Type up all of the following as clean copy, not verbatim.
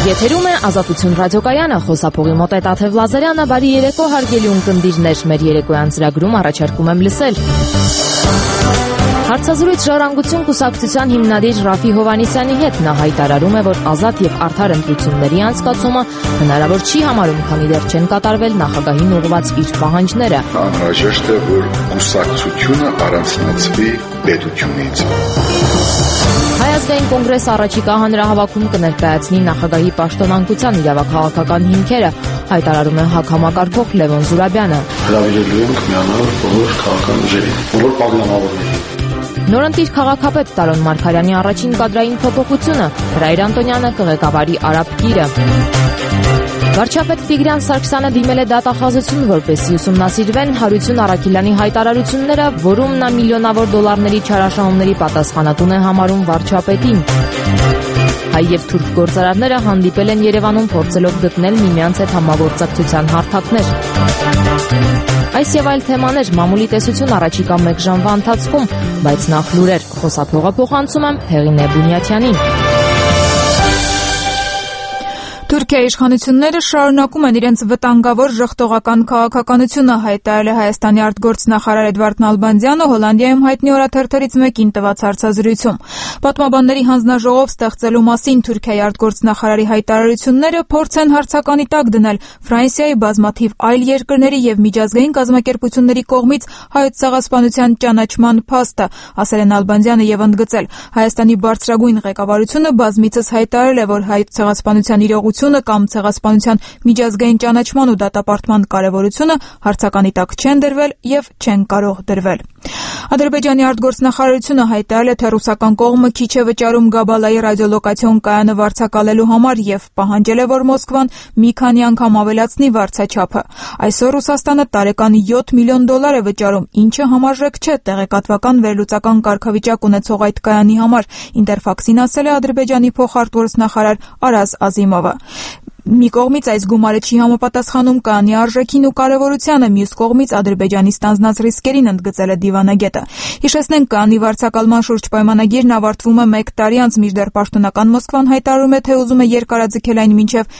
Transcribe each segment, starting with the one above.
Եթերում է Ազատություն ռադիոկայանը, խոսափողի մոտ է Տաթև Լազարյանը, բարի երեկո հարգելի ունկնդիրներ, մեր երեկոյան ծրագրում առաջարկում եմ լսել։ Հարցազրույց ժառանգություն կուսակցության հիմնադիր Ռաֆի Հովհաննիսյանի հետ նա հայտարարում է, որ ազատ եւ արդար ընտրությունների անցկացումը հնարավոր չի համարում, քանի դեռ չեն կատարվել նախագահին ուղղված իր պահանջները։ Անհրաժեշտ է, որ կուսակցությունը առանձնացվի պետությունից։ Հայ ազգային կոնգրեսը առաջիկա հանրահավաքում կներկայացնի նախագահի պաշտոնանկության իրավաքաղաքական հիմքերը, հայտարարում է ՀԱԿ համակարգող Լևոն Զուրաբյանը։ Հրավիրելու ենք միանալ բոլոր քաղաքական ուժերին, բոլոր պարլամավորներին։ Նորընտիր քաղաքապետ Տարոն Մարգարյանի առաջին կադրային փոփոխությունը, Հրայր Անտոնյանը կղեկավարի Արաբ գիրը։ Վարչապետ Տիգրան Սարգսյանը դիմել է դատախազություն, որպեսզի ուսումնասիրվեն Հարություն Առաքելյանի հայտարարությունները, որում նա միլիոնավոր դոլարների չարաշահումների պատասխանատուն է համարում վարչապետին։ Հայ եւ թուրք գործարարները հանդիպել են Երևանում, փորձելով գտնել միմյանց հետ համագործակցության հարթակներ։ Այս եւ այլ թեմաներ մամուլի տեսություն առաջիկա 1 ժամվա ընթացքում, բայց նախ լուրեր, խոսափողը փոխանցում եմ Հեղինե Բունյաթյանին։ Թուրքիայի իշխանությունները շարունակում են իրենց վտանգավոր ժխտողական քաղաքականությունը, հայտարարել է Հայաստանի արտգործնախարար Էդվարդ Նալբանդյանը Հոլանդիայում հայտնի օրաթերթերից մեկին տված հարցազրույցում։ Պատմաբանների հանձնաժողով ստեղծելու մասին Թուրքիայի արտգործնախարարի հայտարարությունները փորձ են հարցականի տակ դնել Ֆրանսիայի, բազմաթիվ այլ երկրների եւ միջազգային կազմակերպությունների կողմից հայոց ցեղասպանության ճանաչման փաստը, ասել է Նալբանդյանը եւ ընդգծել. Հայաստանի բարձրագույն ղեկավարությունը բազմիցս հայտարարել է, որ հայոց ցեղասպանության իրողությունը կամ ցեղասպանության միջազգային ճանաչման ու դատապարտման կարևորությունը հարցականի տակ չեն դրվել եւ չեն կարող դրվել։ Ադրբեջանի արտգործնախարարությունը հայտարարել է, թե ռուսական կողմը քիչ է վճարում Գաբալայի ռադիոլոկացիոն կայանը վարձակալելու համար եւ պահանջել է, որ Մոսկվան մի քանի անգամ ավելացնի վարձաչափը։ Այսօր Ռուսաստանը տարեկան $7 միլիոն է վճարում, ինչը համարժեք չէ տեղեկատվական վերլուծական կարգավիճակ ունեցող այդ կայանի համար, Ինտերֆաքսին ասել է Ադրբեջանի փոխարտգործնախարար Արազ Ազիմովը։ Մի կողմից այս գումարը չի համապատասխանում կայանի արժեքին ու կարևորությանը, մյուս կողմից Ադրբեջանի ստանձնած ռիսկերին, ընդգծել է դիվանագետը։ Հիշեցնենք, կայանի վարձակալման շուրջ պայմանագիրն ավարտվում է 1 տարի անց, մինչդեռ պաշտոնական Մոսկվան հայտարարում է, թե ուզում է երկարաձգել այն մինչև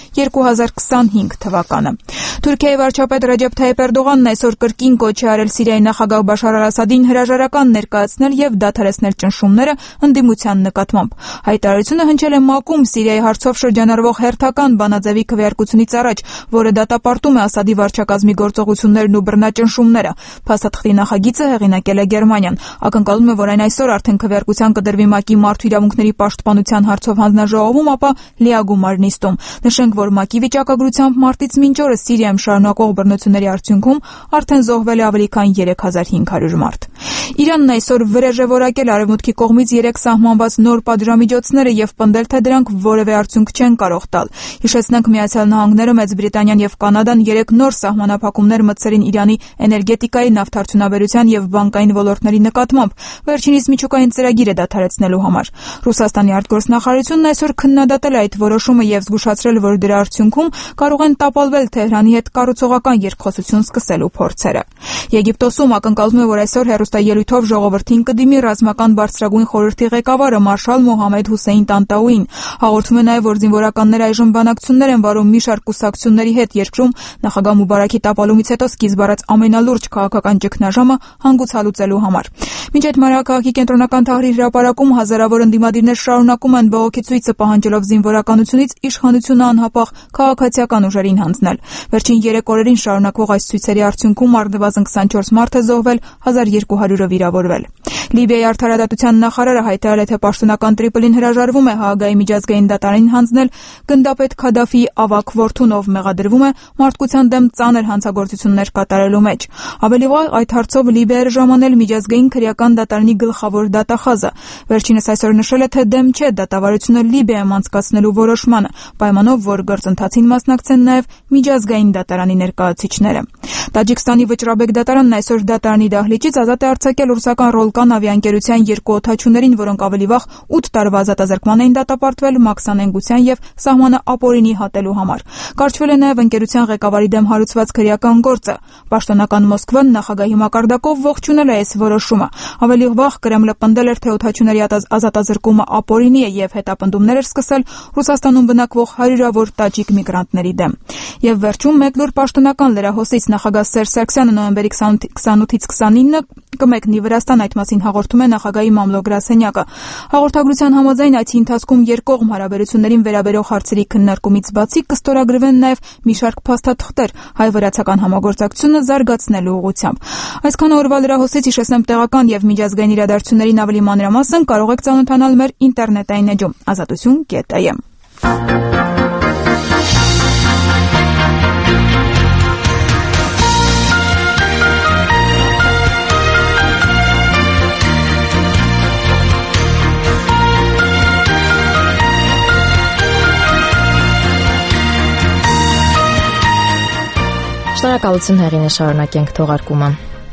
2025 թվականը։ Թուրքիայի վարչապետ Ռեջեփ Թայիփ Էրդողանն այսօր կրկին կոչ է արել Սիրիայի նախագահ Բաշար Ասադին հրաժարական ներկայացնել եւ դադարեցնել ճնշումները ընդդիմության նկատմամբ։ Հայտարարությունը հնչել է ՄԱԿ-ում Սիրիայի հարցով շրջանառվող հերթական բանաձևի քվեարկությունից առաջ, որը դատապարտում է Ասադի վարչակազմի գործողություններն ու բռնաճնշումները։ Փաստաթղթի նախագիծը հեղինակել է Գերմանիան։ Ակնկալում է, որ այն այսօր արդեն քվեարկության կդրվի ՄԱԿ-ի մարդու իրավունքների պաշտպանության հարցով հանձնաժողովում, ապա լիագումար նիստում։ Նշենք, որ ՄԱԿ-ի վիճակագրությամբ մարտից մինչ օրս Սիրիայում շարունակող բռնությունների արդյունքում արդեն զոհվել է ավելի քան 3500 մարդ։ Իրանն այսօր վրեժ է որակել Արևմուտքի կողմից 3 սահմանված նոր պատժամիջոցները եւ պնդել, թե դրանք որևէ արդյունք չեն կարող տալ։ Հիշեցնենք, Միացյալ Նահանգները, Մեծ Բրիտանիան եւ Կանադան 3 նոր սահմանափակումներ մտցրին Իրանի էներգետիկայի, նավթարդյունաբերության եւ բանկային ոլորտների նկատմամբ, վերջինիս միջուկային ծրագիրը դադարեցնելու համար։ Ռուսաստանի արտգործնախարարությունն այսօր քննադատել է այդ որոշումը եւ զգուշացրել, որ դրա արդյունքում կարող են տապալվել Թեհրանի հետ կառուցողական երկխոսություն սկսելու փորձերը։ Եգիպտոսում ակնկալվում է, որ այսօր հեռուստաելույթով ժողովրդին կդիմի ռազմական բարձրագույն խորհրդի ղեկավարը Մարշալ Մոհամեդ Հուսեյն Տանտաուին։ Հաղորդում է նաեւ, որ զինվորականները այժմ բանակցություններ են վարում մի շարք կուսակցությունների հետ երկրում նախագահ Մուբարաքի տապալումից հետո սկիզբ առած ամենալուրջ քաղաքական ճգնաժամը հանգուցալուծելու համար։ Մինչ այդ մայրաքաղաքի կենտրոնական Թահրիր հրապարակում հազարավոր ընդդիմադիրներ շարունակում են բողոքի ցույցը պահանջելով զինվորականությունից իշխանությունը անհապաղ քաղաքացիական ուժերին հանձնել։ Վերջին 3 օրերին շարունակվող այս ցույցերի արդյունքում առնվազն 24 մարդ է զոհվել, 1200-ը վիրավորվել։ Լիբիայի արդարադատության նախարարը հայտարարել է, թե պաշտոնական Տրիպոլին հրաժարվում է Հաագայի միջազգային դատարանին հանձնել գնդապետ Քադաֆիի ավագ որդուն, ով մեղադրվում է մարդկության դեմ ծանր հանցագործություններ կատարելու մեջ։ Ավելի վաղ այդ հարցով Լիբիայը ժամանել միջազգային քրեական դատարանի գլխավոր դատախազը։ Վերջինս այսօր նշել է, թե դեմ չէ դատավարությունը Լիբիայում անցկացնելու որոշմանը, պայմանով, որ գործընթացին մասնակցեն նաև միջազգային դատարանի ներկայացուցիչները։ Տաջիկստանի Վճռաբեկ դատարանն այսօր դատարանի դահլիճից ազատ է արձակել ռուսական Ռոլկան ավիաընկերության 2 օդաչուներին, որոնք ավելի վաղ 8 տարվա ազատազրկման էին դատապարտվել մաքսանենգության եւ սահմանը ապօրինի համեմատելու համար։ Կարճվել է նաև ընկերության ղեկավարի դեմ հարուցված քրեական գործը։ Պաշտոնական Մոսկվան նախագահի մակարդակով ողջունել է այս որոշումը։ Ավելի վաղ Կրեմլը պնդել էր, թե օդաչուների ազատազրկումը ապօրինի է եւ հետապնդումներ էր սկսել Ռուսաստանում բնակվող հարյուրավոր տաջիկ միգրանտների դեմ։ Եվ վերջում մեկ լուր պաշտոնական լրահոսից նախագահ Սերժ Սարգսյանը նոյեմբերի 28-ից 29-ը կմեկնի Վրաստան, այդ մասին հաղորդում է նախագահի մամլո-գրասենյակը։ Հաղորդագրության համաձայն այցի ընթացքում երկկողմ հարաբերություններին վերաբերող հարցերի քննարկումից բացի կստորագրվեն նաև մի շարք փաստաթղթեր հայ-վրացական համագործակցությունը զարգացնելու ուղղությամբ։ Այսքան օրվա լրահոսից հիշեցնեմ տեղական եւ միջազգային իրադարձություններին ավելի մանրամասն կարող եք ծանոթանալ մեր ինտերնետային էջում azatutun.am։ Շնորհակալություն հեղինե, շարունակենք թողարկումը։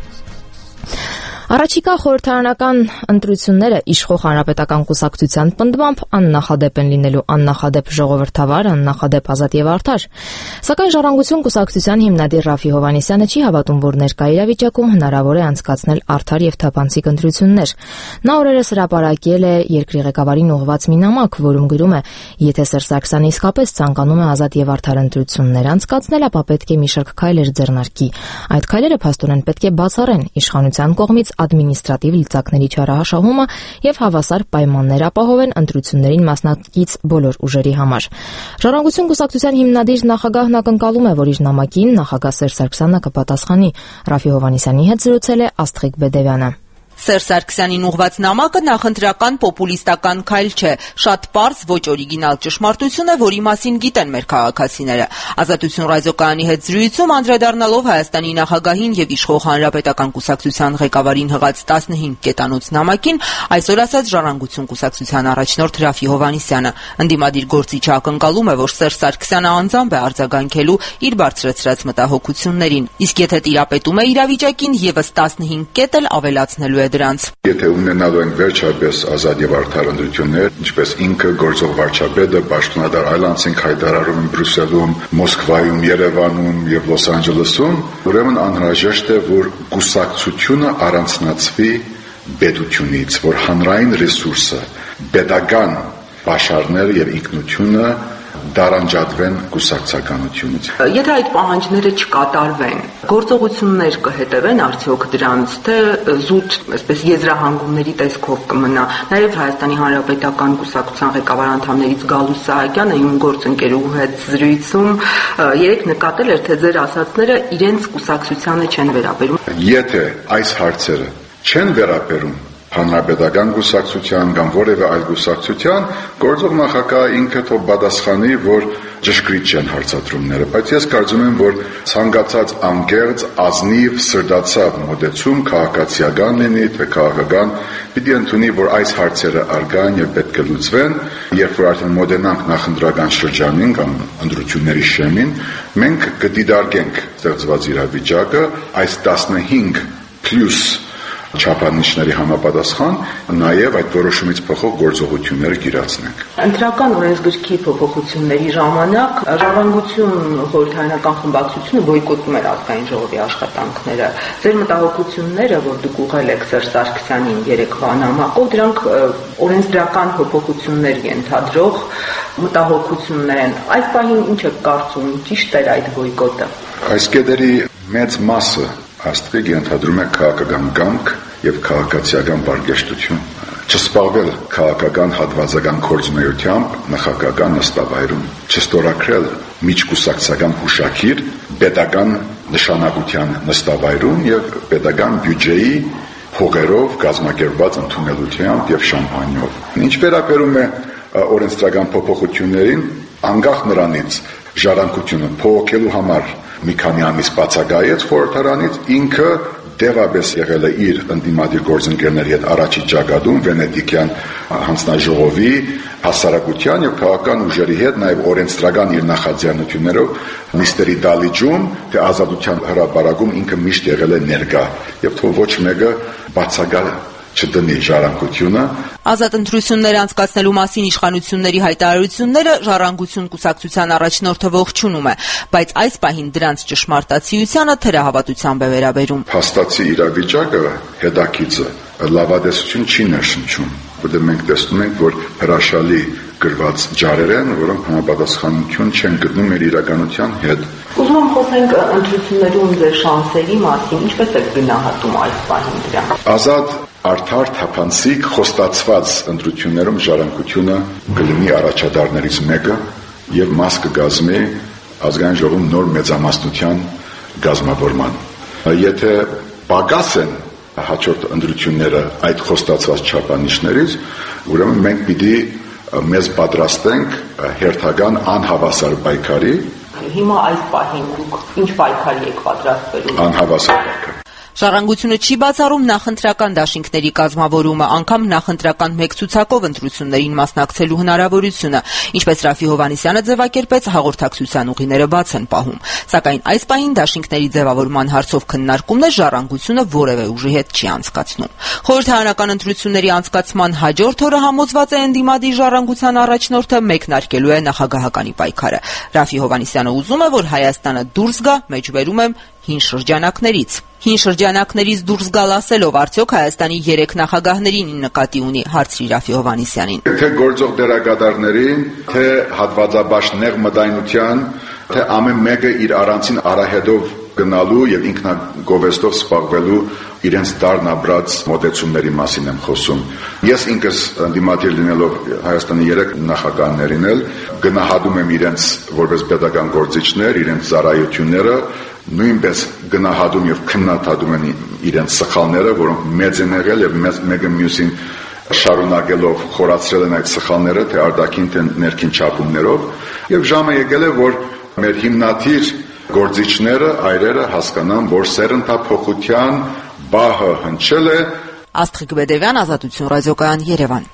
Առաջիկա խորհրդարանական ընտրությունները իշխող հանրապետական կուսակցության պնդմամբ աննախադեպ են լինելու, աննախադեպ ժողովրդավար, աննախադեպ ազատ եւ արդար։ Սակայն Ժառանգություն կուսակցության հիմնադիր Ռաֆի Հովհաննիսյանը չի հավատում, որ ներկա իրավիճակում հնարավոր է անցկացնել արդար եւ թափանցիկ ընտրություններ։ Նա օրերս հրապարակել է երկրի ղեկավարին ուղղված մի նամակ, որում գրում է. «Եթե Սերժ Սարգսյանը իսկապես ցանկանում է ազատ եւ արդար ընտրություններ անցկացնել, ապա պետք է մի շարք քայլեր ձեռնարկի։ Այդ քայլերը փաստորեն պետք է բացառեն իշխանության կողմից ադմինիստրատիվ լծակների չարահաշահումը եւ հավասար պայմաններ ապահովեն ընտրություններին մասնակից բոլոր ուժերի համար»։ Ժառանգություն կուսակցության հիմնադիր նախագահն ակնկալում է, որ իր նամակին նախագահ Սերժ Սարգսյանը կպատասխանի։ Ռաֆի Հովհաննիսյանի հետ զրուցել է Աստղիկ Բեդևյանը։ Սերժ Սարգսյանին ուղված նամակը նախընտրական պոպուլիստական քայլ չէ, շատ պարզ, ոչ օրիգինալ ճշմարտություն է, որի մասին գիտեն մեր քաղաքացիները։ Ազատություն ռադիոկայանի հետ զրույցում անդրադառնալով Հայաստանի նախագահին եւ իշխող հանրապետական կուսակցության ղեկավարին հղած 15 կետանոց նամակին, այսօր ասաց Ժառանգություն կուսակցության առաջնորդ Ռաֆի Հովհաննիսյանը։ Ընդդիմադիր գործիչը ակնկալում է, որ Սերժ Սարգսյանը անձամբ է արձագանքելու իր բարձրացրած մտահոգություններին, իսկ եթե տիրապետում է իրավիճակին, եւս 15 կետ էլ ավելացնելու է դրանց։ Եթե ունենալու ենք վերջապես ազատ եւ արդար ընտրություններ, ինչպես ինքը գործող վարչապետը պաշտոնատար այլ անձինք հայտարարում են Բրյուսելում, Մոսկվայում, Երևանում եւ Լոս Անջելեսում, ուրեմն անհրաժեշտ է, որ կուսակցությունը առանձնացվի պետությունից, որ հանրային ռեսուրսը, պետական պաշարները եւ ինքնությունը դարանջատվեն կուսակցականությունից։ Եթե այդ պահանջները չկատարվեն, գործողություններ կհետևեն արդյոք դրանց, թե զուտ, այսպես եզրահանգումների տեսքով կմնա։ Նաև Հայաստանի Հանրապետական կուսակցության ղեկավար անդամներից Գալուստ Սահակյանը իմ գործընկերուհու հետ զրույցում երեք նկատել էր, թե ձեր ասածները իրենց կուսակցությանը չեն վերաբերում։ Եթե այս հարցերը չեն վերաբերում հանրապետական կուսակցության կամ որևէ այլ կուսակցության, գործող նախագահը ինքը թող պատասխանի, որ ճշգրիտ չեն հարցադրումները, բայց ես կարծում եմ, որ ցանկացած անկեղծ, ազնիվ, սրտացավ մոտեցում քաղաքացիական լինի, թե քաղաքական, պիտի ընդունի, որ այս հարցերը արգան եւ պետք է լուծվեն, երբ որ արդեն մոտենանք նախընտրական շրջանին կամ ընտրությունների շեմին, մենք կդիտարկենք ստեղծված իրավիճակը, այս 15 պլյուս չափանիշների համապատասխան նաև այդ որոշումից փոխող գործողությունները կիրացնենք։ Ընտրական օրենսգրքի փոփոխությունների ժամանակ Ժառանգություն խորհրդարանական խմբակցությունը բոյկոտում էր ազգային ժողովի աշխատանքները։ Ձեր մտահոգությունները, որ դուք ուղղել եք Սերժ Սարգսյանին երեկվա նամակով, դրանք օրենսդրական փոփոխություններ ենթադրող մտահոգություններ են։ Այդ պահին ինչ եք կարծում, ճիշտ էր այդ բոյկոտը։ Այս կետերի մեծ մասը Աստղիկ ենթադրում է քաղաքական կամք եւ քաղաքացիական բարգեշտություն։ Չսպառվել քաղաքական հատվածական գործունեությամբ նախագահական նստավայրում, չստորագրել միջկուսակցական հուշագիր պետական նշանակության նստավայրում եւ պետական բյուջեի փողերով կազմակերպված ընդունելությամբ եւ շամպանիով։ Ինչ վերաբերում է օրենսդրական փոփոխություններին, անկախ նրանից Ժառանգությունը փոխելու համար մի քանի ամիս բացակայեց խորհրդարանից, ինքը դեղաբես եղել է իր ընդդիմադիր գործընկերների հետ առաջի ճակատում Վենետիկյան հանձնաժողովի հասարակության եւ քաղաքական ուժերի հետ նաեւ օրենսդրական իր նախաձեռնություններով նիստերի դալիճում, թե ազատության հրապարակում ինքը միշտ եղել է ներկա եւ թող ոչ մեկը բացակայ չդնի ժառանգությունը։ Ազատ ընտրություններ անցկացնելու մասին իշխանությունների հայտարարությունները Ժառանգություն կուսակցության առաջնորդը ողջունում է, բայց այս պահին դրանց ճշմարտացիությանը թերահավատությամբ է վերաբերում։ Փաստացի իրավիճակը հետաքրքիր լավադեսություն չի ներշնչում, որտեղ մենք տեսնում ենք, որ հրաշալի գրված ջարեր են, որոնք համապատասխանություն չեն գտնում մեր իրականության հետ։ Ուզում եմ խոսենք ընտրություններում ձեր շանսերի մասին, ինչպես եք գնահատում այս պահին դրանք։ Ազատ, արդար, թափանցիկ, խոստացված ընտրություններում ժառանգությունը կլինի առաջադարներից մեկը եւ մաս կգազմի ազգային ժողովում նոր մեծամասնության գազմավորման։ Եթե պակաս են հաջորդ ընտրությունները այդ խոստացված չափանիշներից, ուրեմն մենք պիտի մեզ պատրաստենք հերթական անհավասար պայքարի։ Հիմա այս պահին դուք ինչ պայքարի եք պատրաստվելու։ Անհավասար պայքար։ Ժառանգությունը չի բացառում նախընտրական դաշինքների կազմավորումը, անգամ նախընտրական մեկ ցուցակով ընտրություններին մասնակցելու հնարավորությունը, ինչպես Ռաֆի Հովհաննիսյանը ձևակերպեց, հաղորդակցության ուղիները բաց են պահում, սակայն այս պահին դաշինքների ձևավորման հարցով քննարկումներ Ժառանգությունը որևէ ուժի հետ չի անցկացնում։ Խորհրդարանական ընտրությունների անցկացման հաջորդ օրը համոզված է ընդդիմադիր Ժառանգության առաջնորդը մեկնարկելու է նախագահականի պայքարը։ Ռաֆի Հովհաննիսյանը ուզում է, որ Հայաստանը դուրս գա, մեջբերում եմ, հին շրջանակներից։ Հին շրջանակներից դուրս գալ ասելով, արդյոք Հայաստանի 3 նախագահներին նկատի ունի, հարցրի Ռաֆի Հովհաննիսյանին։ Թե գործող դերակատարներին, թե հատվածաբար նեղ մտայնության, թե ամեն մեկը իր առանցին արահետով գնալու եւ ինքնագովեստով սպառվելու իրենց դառն ապրած մոտեցումների մասին եմ խոսում։ Ես ինքս ընդդիմադիր լինելով Հայաստանի 3 նախագահներին էլ գնահատում եմ իրենց որպես պետական գործիչներ, իրենց ծառայությունները, նույնպես գնահատում եւ քննադատում են իրենց սխալները, որոնք մեծ են եղել եւ մեկը մյուսին շարունակելով խորացրել են այդ սխալները, թե արտաքին թե ներքին չափումներով, եւ ժամը եկել է, որ մեր հիմնադիր գործիչները, այրերը հասկանան, որ սերնդափոխության բահը հնչել է։ Աստղիկ Բեդևյան, Ազատություն ռադիոկայան, Երևան։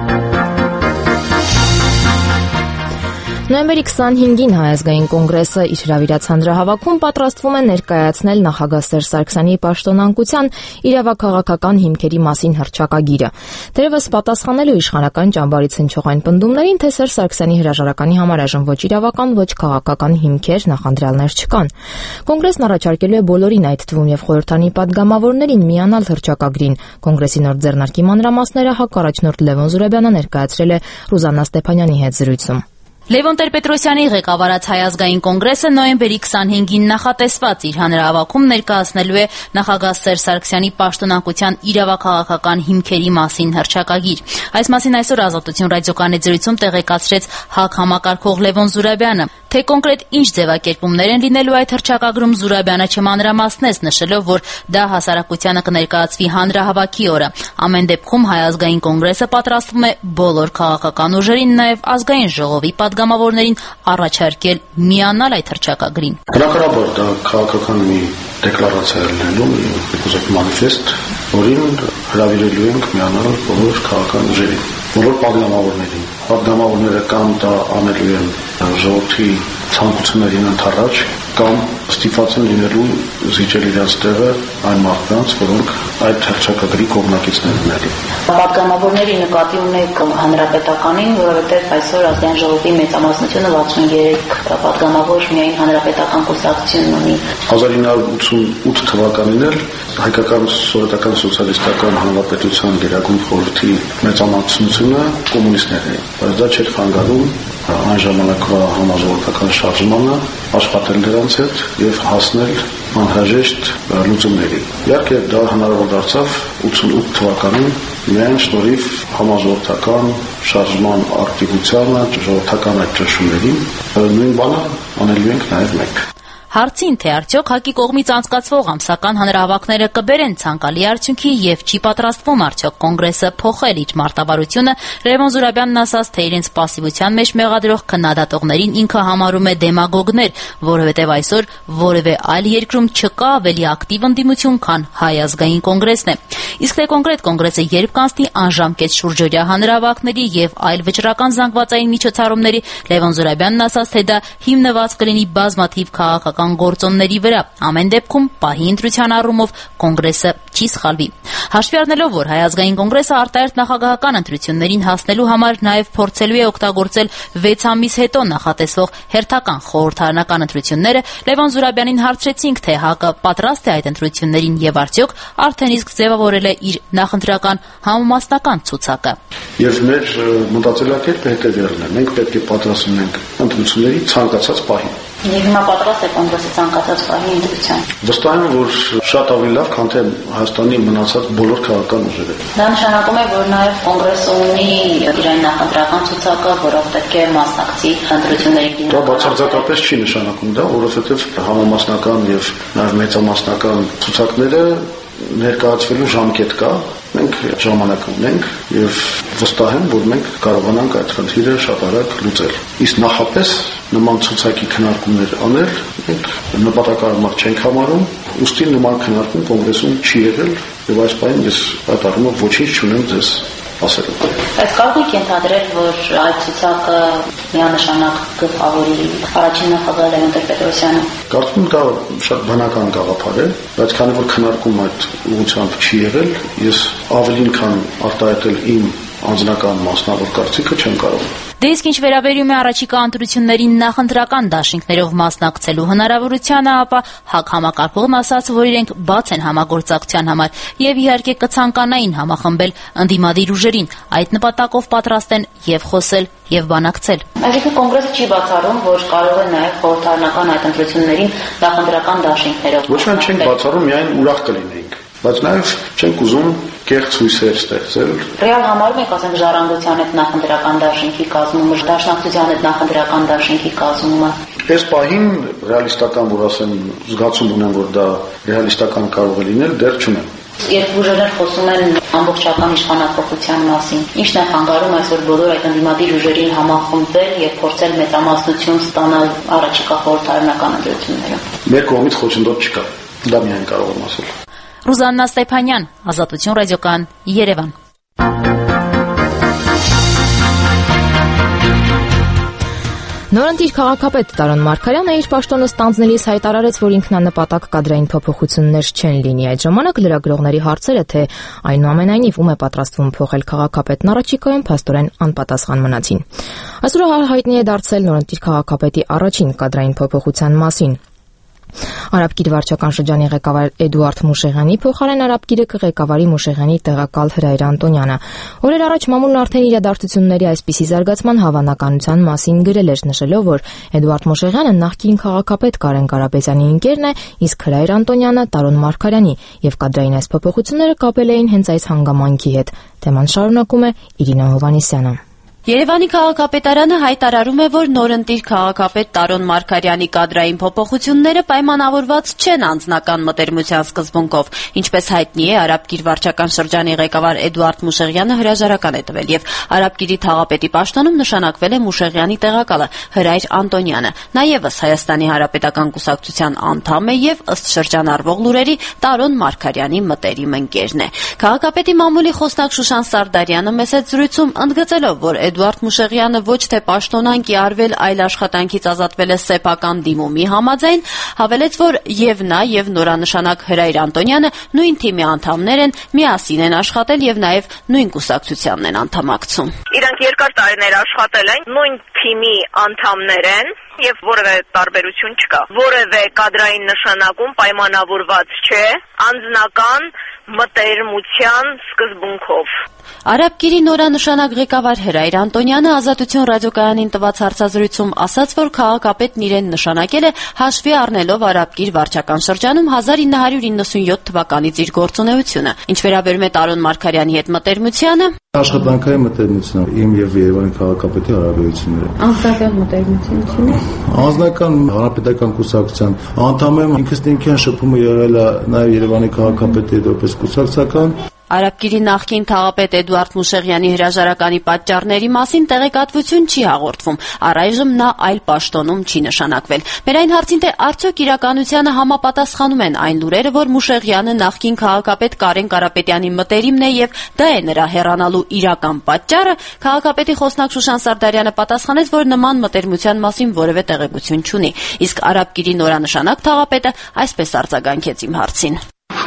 Նոյեմբերի 25-ին Հայազգային կոնգրեսը իր հրավիրած հանրահավաքում պատրաստվում է ներկայացնել նախագահ Սերժ Սարգսյանի պաշտոնանկության իրավաքաղաքական հիմքերի մասին հռչակագիրը։ Դերևս պատասխանելու իշխանական ճամբարից հնչող այն պնդումներին, թե Սերժ Սարգսյանի հրաժարականի համար այժմ ոչ իրավական, ոչ քաղաքական հիմքեր, նախադրյալներ չկան։ Կոնգրեսն առաջարկելու է բոլորին, այդ թվում եւ խորհրդանի պատգամավորներին, միանալ հռչակագրին։ Կոնգրեսի նոր ձեռնարկի մանրամասները հակառաջնորդ Լևոն Զուրաբյանը ներկայացրել է Ռուզաննա Ստեփանյանի հետ զրույցում։ Լևոն Տեր-Պետրոսյանի ղեկավարած Հայազգային կոնգրեսը նոյեմբերի 25-ին նախատեսված իր հանրահավաքում ներկայացնելու է նախագահ Սերժ Սարգսյանի պաշտոնանկության իրավաքաղաքական հիմքերի մասին հռչակագիր։ Այս մասին այսօր Ազատություն ռադիոկայանի զրույցում տեղեկացրեց ՀԱԿ համակարգող Լևոն Զուրաբյանը։ Թե կոնկրետ ինչ ձևակերպումներ են լինելու այդ հռչակագրում, Զուրաբյանը չմանրամասնեց, նշելով, որ դա հասարակությանը կներկայացվի հանրահավաքի օրը։ Ամեն դեպքում Հայազգային կոնգրեսը պատրաստվում է բոլոր քաղաքական ուժերին, նաև ազգային ժողովի պատգամավորներին առաջարկել միանալ այդ հռչակագրին։ Բնականաբար դա քաղաքական մի դեկլարացիա է լինելու, կոզակ մանիֆեստ, որին հրավիրելու ենք միանալ բոլոր քաղաքական ուժերին, բոլոր պատգամավորներին։ Պատգամավորները կամ դա անելու են ժողովրդի ցանկություններին ընդառաջ, կամ ստիպված են լինելու զիջել իրենց տեղը այն մարդկանց, որոնք այդ հռչակագրի կողմնակիցներն են։ Պատգամավորների նկատի ունեք հանրապետականին, որովհետև այսօր ազգային ժողովի մեծամասնությունը 63 պատգամավոր միայն հանրապետական կուսակցությունն ունի։ 1988 թվականին էլ Հայկական սովետական սոցիալիստական հանրապետության գերագույն խորհրդի մեծամասնությունը կոմունիստներ էին, բայց դա չէր խանգարում այն ժամանակվա համաժողովրդական շարժմանը աշխատել դրանց հետ եւ հասնել անհրաժեշտ լուծումների։ Իհարկե դա հնարավոր դարձավ 88 թվականին միայն շնորհիվ համաժողովրդական շարժման ակտիվությանը, ժողովրդական այդ ճնշումներին, նույն բանը անելու ենք նաեւ մենք։ Հարցին, թե արդյոք ՀԱԿ-ի կողմից անցկացվող ամսական հանրահավաքները կբերեն ցանկալի արդյունքի եւ չի պատրաստվում արդյոք կոնգրեսը փոխել իր մարտավարությունը, Լևոն Զուրաբյանն ասաց, թե իրենց պասիվության մեջ մեղադրող քննադատողներին ինքը համարում է դեմագոգներ, որովհետեւ այսօր որևէ այլ երկրում չկա ավելի ակտիվ ընդդիմություն, քան Հայազգային կոնգրեսն է։ Իսկ թե կոնկրետ կոնգրեսը երբ կանցնի անժամկետ շուրջօրյա հանրահավաքների եւ այլ վճռական զանգվածային միջոցառումների, Լևոն Զուրաբյանն ասաց, թե դա հիմնված կլինի բազմաթիվ քաղաքական քաղաքական գործոնների վրա։ Ամեն դեպքում պահի ընտրության առումով կոնգրեսը չի սխալվի։ Հաշվի առնելով, որ Հայ ազգային կոնգրեսը արտահերթ նախագահական ընտրություններին հասնելու համար նաև փորձելու է օգտագործել 6 ամիս հետո նախատեսվող հերթական խորհրդարանական ընտրությունները, Լևոն Զուրաբյանին հարցրեցինք, թե ՀԱԿ-ը պատրաստ է այդ ընտրություններին եւ արդյոք արդեն իսկ ձևավորել է իր նախընտրական համամասնական ցուցակը։ Եվ մեր մտածելակերպը հետևյալն է. մենք պետք է պատրաստ լինենք ընտրությունների ցանկացած պահին։ Եվ հիմա պատրաստ է կոնգրեսը ցանկացած պահի ընտրության։ Վստահ եմ, որ շատ ավելի լավ, քան թե Հայաստանի մնացած բոլոր քաղաքական ուժերը։ Դա նշանակում է, որ նաև կոնգրեսը ունի իր նախընտրական ցուցակը, որով պետք է մասնակցի ընտրությունների։ Դա բացարձակապես չի նշանակում դա, որովհետև համամասնական եւ նաև մեծամասնական ցուցակները ներկայացվելու ժամկետ կա, մենք ժամանակ ունենք եւ վստահ եմ, որ մենք կարողանանք այդ խնդիրը շատ արագ լուծել։ Իսկ նախապես նման ցուցակի քննարկումներ անել մենք նպատակարար չենք համարում, ուստի նման քննարկում կոնգրեսում չի եղել եւ այս պահին ես այդ առումով ոչինչ չունեմ ձեզ ասելու։ Բայց կարող եք ենթադրել, որ այդ ցուցակը միանշանակ գլխավորի առաջին նախագահ Լևոն Տեր-Պետրոսյանը։ Կարծում եմ դա շատ բնական գաղափար է, բայց քանի որ քննարկում այդ ուղղությամբ չի եղել, ես ավելին քան արտահայտել իմ անձնական մասնավոր կարծիքը չեմ կարող։ Դե իսկ ինչ վերաբերում է առաջիկա ընտրություններին նախընտրական դաշինքներով մասնակցելու հնարավորությանը, ապա ՀԱԿ համակարգողն ասաց, որ իրենք բաց են համագործակցության համար եւ իհարկե կցանկանային համախմբել ընդդիմադիր ուժերին, այդ նպատակով պատրաստ են եւ խոսել եւ բանակցել։ Այսինքն կոնգրեսը չի բացառում, որ կարող է նաեւ խորհրդարանական այդ ընտրություններին նախընտրական դաշինքներով։ Ոչ միայն չենք բացառում, միայն ուրախ կլինեինք, բայց նաեւ չենք ուզում կեղծ հույսեր ստեղծել։ Ռեալ համարում եք, ասենք, ժառանգության հետ նախընտրական դաշինքի կազմումը, դաշնակցության հետ նախընտրական դաշինքի կազմումը։ Այս պահին ռեալիստական, որ ասեմ, զգացում ունեմ, որ դա ռեալիստական կարող է լինել, դեռ չունեմ։ Երկու ուժերն խոսում են ամբողջական իշխանապողության մասին։ Ինչն է խանգարում այսօր բոլոր այդ ընդդիմադիր ուժերին համախմբվել եւ փորձել մեծամասնություն ստանալ առաջիկա խորհրդարանական ընտրություններում։ Մեր կողմից խոչընդոտ չկա։ Դա միայն կարող եմ ասել։ Ռուզաննա Ստեփանյան, Ազատություն ռադիոկայան, Երևան։ Նորընտիր քաղաքապետ Տարոն Մարգարյանը իր պաշտոնը ստանձնելիս հայտարարեց, որ ինքնանպատակ կադրային փոփոխություններ չեն լինի։ Այդ ժամանակ լրագրողների հարցերը, թե այնուամենայնիվ ում է պատրաստվում փոխել քաղաքապետն առաջիկայում, փաստորեն անպատասխան մնացին։ Այսօր հայտնի է դարձել նորընտիր քաղաքապետի առաջին կադրային փոփոխության մասին։ Արաբկիր վարչական շրջանի ղեկավար Էդուարդ Մուշեղյանի փոխարեն Արաբկիրը կղեկավարի Մուշեղյանի տեղակալ Հրայր Անտոնյանը։ Օրեր առաջ մամուլն արդեն իրադարձությունների այսպիսի զարգացման հավանականության մասին գրել էր, նշելով, որ Էդուարդ Մուշեղյանը նախկին քաղաքապետ Կարեն Կարապետյանի ընկերն է, իսկ Հրայր Անտոնյանը Տարոն Մարգարյանի, եւ կադրային այս փոփոխությունները կապել էին հենց այս հանգամանքի հետ։ Թեման շարունակում է Իրինա Հովհաննիսյանը։ Երևանի քաղաքապետարանը հայտարարում է, որ նորընտիր քաղաքապետ Տարոն Մարգարյանի կադրային փոփոխությունները պայմանավորված չեն անձնական մտերմության սկզբունքով, ինչպես հայտնի է Արաբկիր վարչական շրջանի ղեկավար Էդուարդ Մուշեղյանը հրաժարական է տվել եւ Արաբկիրի թաղապետի պաշտոնում նշանակվել է Մուշեղյանի տեղակալը Հրայր Անտոնյանը, նաեւս Հայաստանի Հանրապետական կուսակցության անդամ է եւ ըստ շրջանառվող լուրերի Տարոն Մարգարյանի մտերիմ ընկերն է։ Քաղաքապետի մամուլի խոսնակ Շուշան Սարդարյանը մեծ զրույցում ընդգծելով, որ Էդուարդ Մուշեղյանը ոչ թե պաշտոնանկի արվել, այլ աշխատանքից ազատվել է սեփական դիմումի համաձայն, հավելեց, որ եւ նա եւ նորանշանակ Հրայր Անտոնյանը նույն թիմի անդամներ են, միասին են աշխատել եւ նաեւ նույն կուսակցությանն են անդամակցում։ Իրանք երկար տարիներ աշխատել են, նույն թիմի անդամներ են եւ որևէ տարբերություն չկա։ Որևէ կադրային նշանակում պայմանավորված չէ անձնական մտերմության սկզբունքով։ Արաբկիրի նորանշանակ ղեկավար Հրայր Անտոնյանը Ազատություն ռադիոկայանին տված հարցազրույցում ասաց, որ քաղաքապետն իրեն նշանակել է հաշվի առնելով Արաբկիր վարչական շրջանում 1997 թվականից իր գործունեությունը։ Ինչ վերաբերում է Տարոն Մարգարյանի հետ մտերմությանը, աշխատանքային մտերմությունը իմ եւ Երևանի քաղաքապետի հարաբերությունները։ Անձնական մտերմություն չի։ Անձնական հանրապետական կուսակցության անդամ եմ, ինքս ինքյան շփումը եղել է նաեւ Երևանի քաղաքապետի հետ որպես կուսակցական։ Արաբկիրի նախկին թաղապետ Էդուարդ Մուշեղյանի հրաժարականի պատճառների մասին տեղեկատվություն չի հաղորդվում։ Առայժմ նա այլ պաշտոնում չի նշանակվել։ Մեր այն հարցին, թե արդյոք իրականությանը համապատասխանում են այն լուրերը, որ Մուշեղյանը նախկին քաղաքապետ Կարեն Կարապետյանի մտերիմն է եւ դա է նրա հեռանալու իրական պատճառը, քաղաքապետի խոսնակ Շուշան Սարդարյանը պատասխանեց, որ նման մտերմության մասին որևէ տեղեկություն չունի։ Իսկ Արաբկիրի նորանշանակ թաղապետը այսպես արձագանքեց իմ հարցին.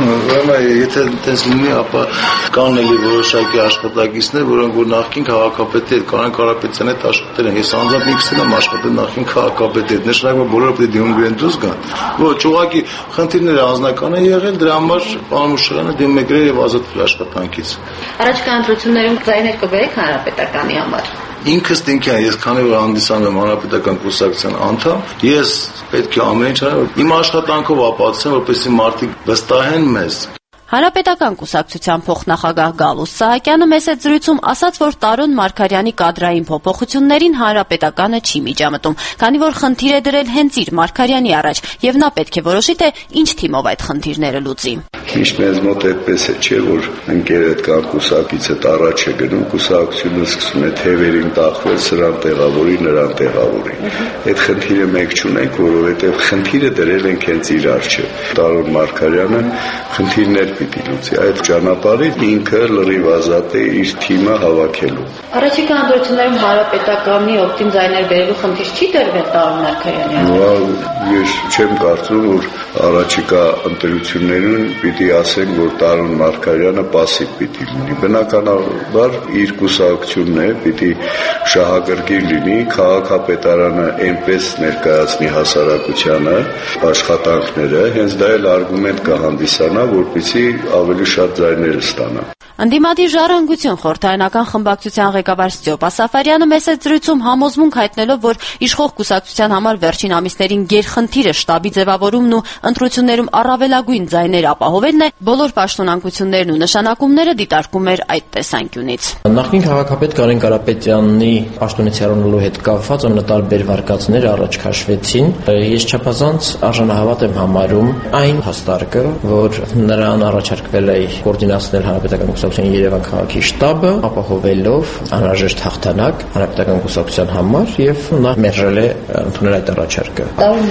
Եթե այդպես լինի, ապա կան էլի որոշակի աշխատակիցներ, որոնք որ նախկին քաղաքապետի հետ, Կարեն Կարապետյանի հետ աշխատել են։ Ես անձամբ ինքս եմ աշխատել նախկին քաղաքապետի հետ, նշանակում է բոլորը պետք է դիմում գրեն դուրս գան։ Ոչ, ուղղակի խնդիրները անձնական են եղել, դրա համար պարոն Մուշեղյանը դիմում է գրել եւ ազատվել աշխատանքից։ Առաջիկա ընտրություններում ձայներ կբերեք հանրապետականի համար։ Ինքս ինքյան, ես քանի որ հանդիսանում եմ հանրապետական կուսակցության անդամ, ես պետք է ամեն ինչ անեմ, իմ աշխատանքով ապացուցեմ, որպեսզի մարդիկ վստահեն մեզ։ Հանրապետական կուսակցության փոխնախագահ Գալուստ Սահակյանը մեծ զրույցում ասաց, որ Տարոն Մարգարյանի կադրային փոփոխություններին հանրապետականը չի միջամտում, քանի որ խնդիր է դրել հենց իր Մարգարյանի առաջ, եւ նա պետք է որոշի, թե ինչ թիմով այդ խնդիրները լուծի։ Միշտ մեզ մոտ այդպես է, չէ, որ ընկերդ կամ կուսակիցդ առաջ է գնում, կուսակցությունը սկսում է թևերին տախվել, սրան տեղավորի, նրան տեղավորի։ Այդ խնդիրը մենք չունենք, որովհետեւ խնդիրը դրել ենք հենց իր առջև։ Տարոն Մարգարյանը խնդիրներ պիտի լուծի, այդ ճանապարհից ինքը լրիվ ազատ է իր թիմը հավաքելու։ Առաջիկա ընտրություններում հանրապետականի օգտին ձայներ բերելու խնդիր չի դրվել Տարոն Մարգարյանի։ Ես չեմ կարծում, որ առաջիկա ընտրություններում պիտի ասենք, որ Տարոն Մարգարյանը պասիվ պիտի լինի։ Բնականաբար իր կուսակցությունն է, պիտի շահագրգիռ լինի, քաղաքապետարանը այնպես ներկայացնի հասարակությանը աշխատանքները, հենց դա էլ արգումենտ կհանդիսանա, որպեսզի ավելի շատ ձայներ ստանա։ Ընդդիմադիր ժառանգություն խորհրդարանական խմբակցության ղեկավար Ստյոպա Սաֆարյանը մեծ զրույցում համոզմունք հայտնելով, որ իշխող կուսակցության համար վերջին ամիսներին գերխնդիրը շտաբի ձևավորումն ու ընտրություններում առավելագույն ձայներ ապահովելն է, բոլոր պաշտոնանկություններն ու նշանակումները դիտարկում էր այդ տեսանկյունից։ Նախկին քաղաքապետ Կարեն Կարապետյանի պաշտոնից հեռանալու հետ կապված ամենատարբեր վարկածներ առաջ քաշվեցին։ Ես չափազանց արժանահավատ եմ համարում այն հաստարկը, որ նրան առաջարկվել է կոորդինացնել հանրապետական կուսակցության Երևան քաղաքի շտաբը, ապահովելով անհրաժեշտ հաղթանակ հանրապետական կուսակցության համար եւ նա մերժել է ընդունել այդ առաջարկը։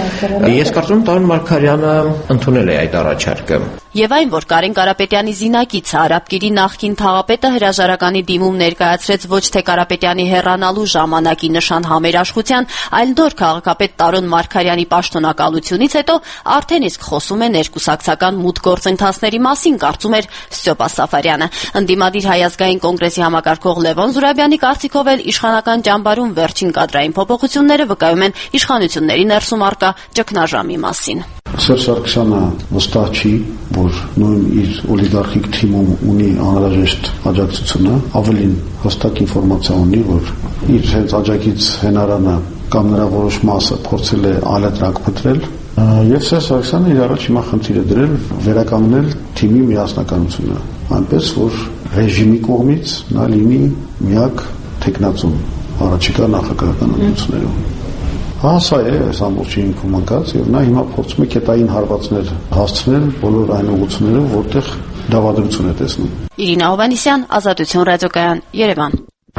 Ես կարծում եմ Տարոն Մարգարյանը ընդունել է այդ առաջարկը։ Եվ այն, որ Կարեն Կարապետյանի զինակիցը Արաբկիրի նախկին թաղապետը հրաժարականի դիմում ներկայացրեց ոչ թե Կարապետյանի հեռանալու ժամանակի նշան համերաշխության, այլ նոր քաղաքապետ Տարոն Մարգարյանի պաշտոնակալությունից հետո արդեն իսկ խոսում է ներկուսակցական մուտք գործընթացների մասին, կարծում էր Ստյոպա Սաֆարյանը։ Ընդդիմադիր Հայ ազգային կոնգրեսի համակարգող Լևոն Զուրաբյանի կարծիքով էլ իշխանական ճամբարում վերջին կադրային փոփոխությունները վկայում են իշխանությունների ներսում առկա ճգնաժամի մասին։ Սերժ Սարգսյանը վստահ չի, որ նույն իր օլիգարխիկ թիմում ունի անհրաժեշտ աջակցությունը, ավելին հստակ ինֆորմացիա ունի, որ իր հենց աջակից հենարանը կամ նրա որոշ մասը փորձել է այլատրանք փնտրել, եւ Սերժ Սարգսյանը իր առաջ հիմա խնդիր է դրել վերականգնել թիմի միասնականությունը, այնպես որ ռեժիմի կողմից նա լինի միակ թեկնածուն առաջիկա նախագահական ընտրություններում։ Սա է այս ամբողջ ինքնում ընկած եւ նա հիմա փորձում է կետային հարվածներ հասցնել բոլոր այն ուղղություններով, որտեղ դավադրություն է տեսնում։ Իրինա Հովհաննիսյան, Ազատություն ռադիոկայան, Երևան։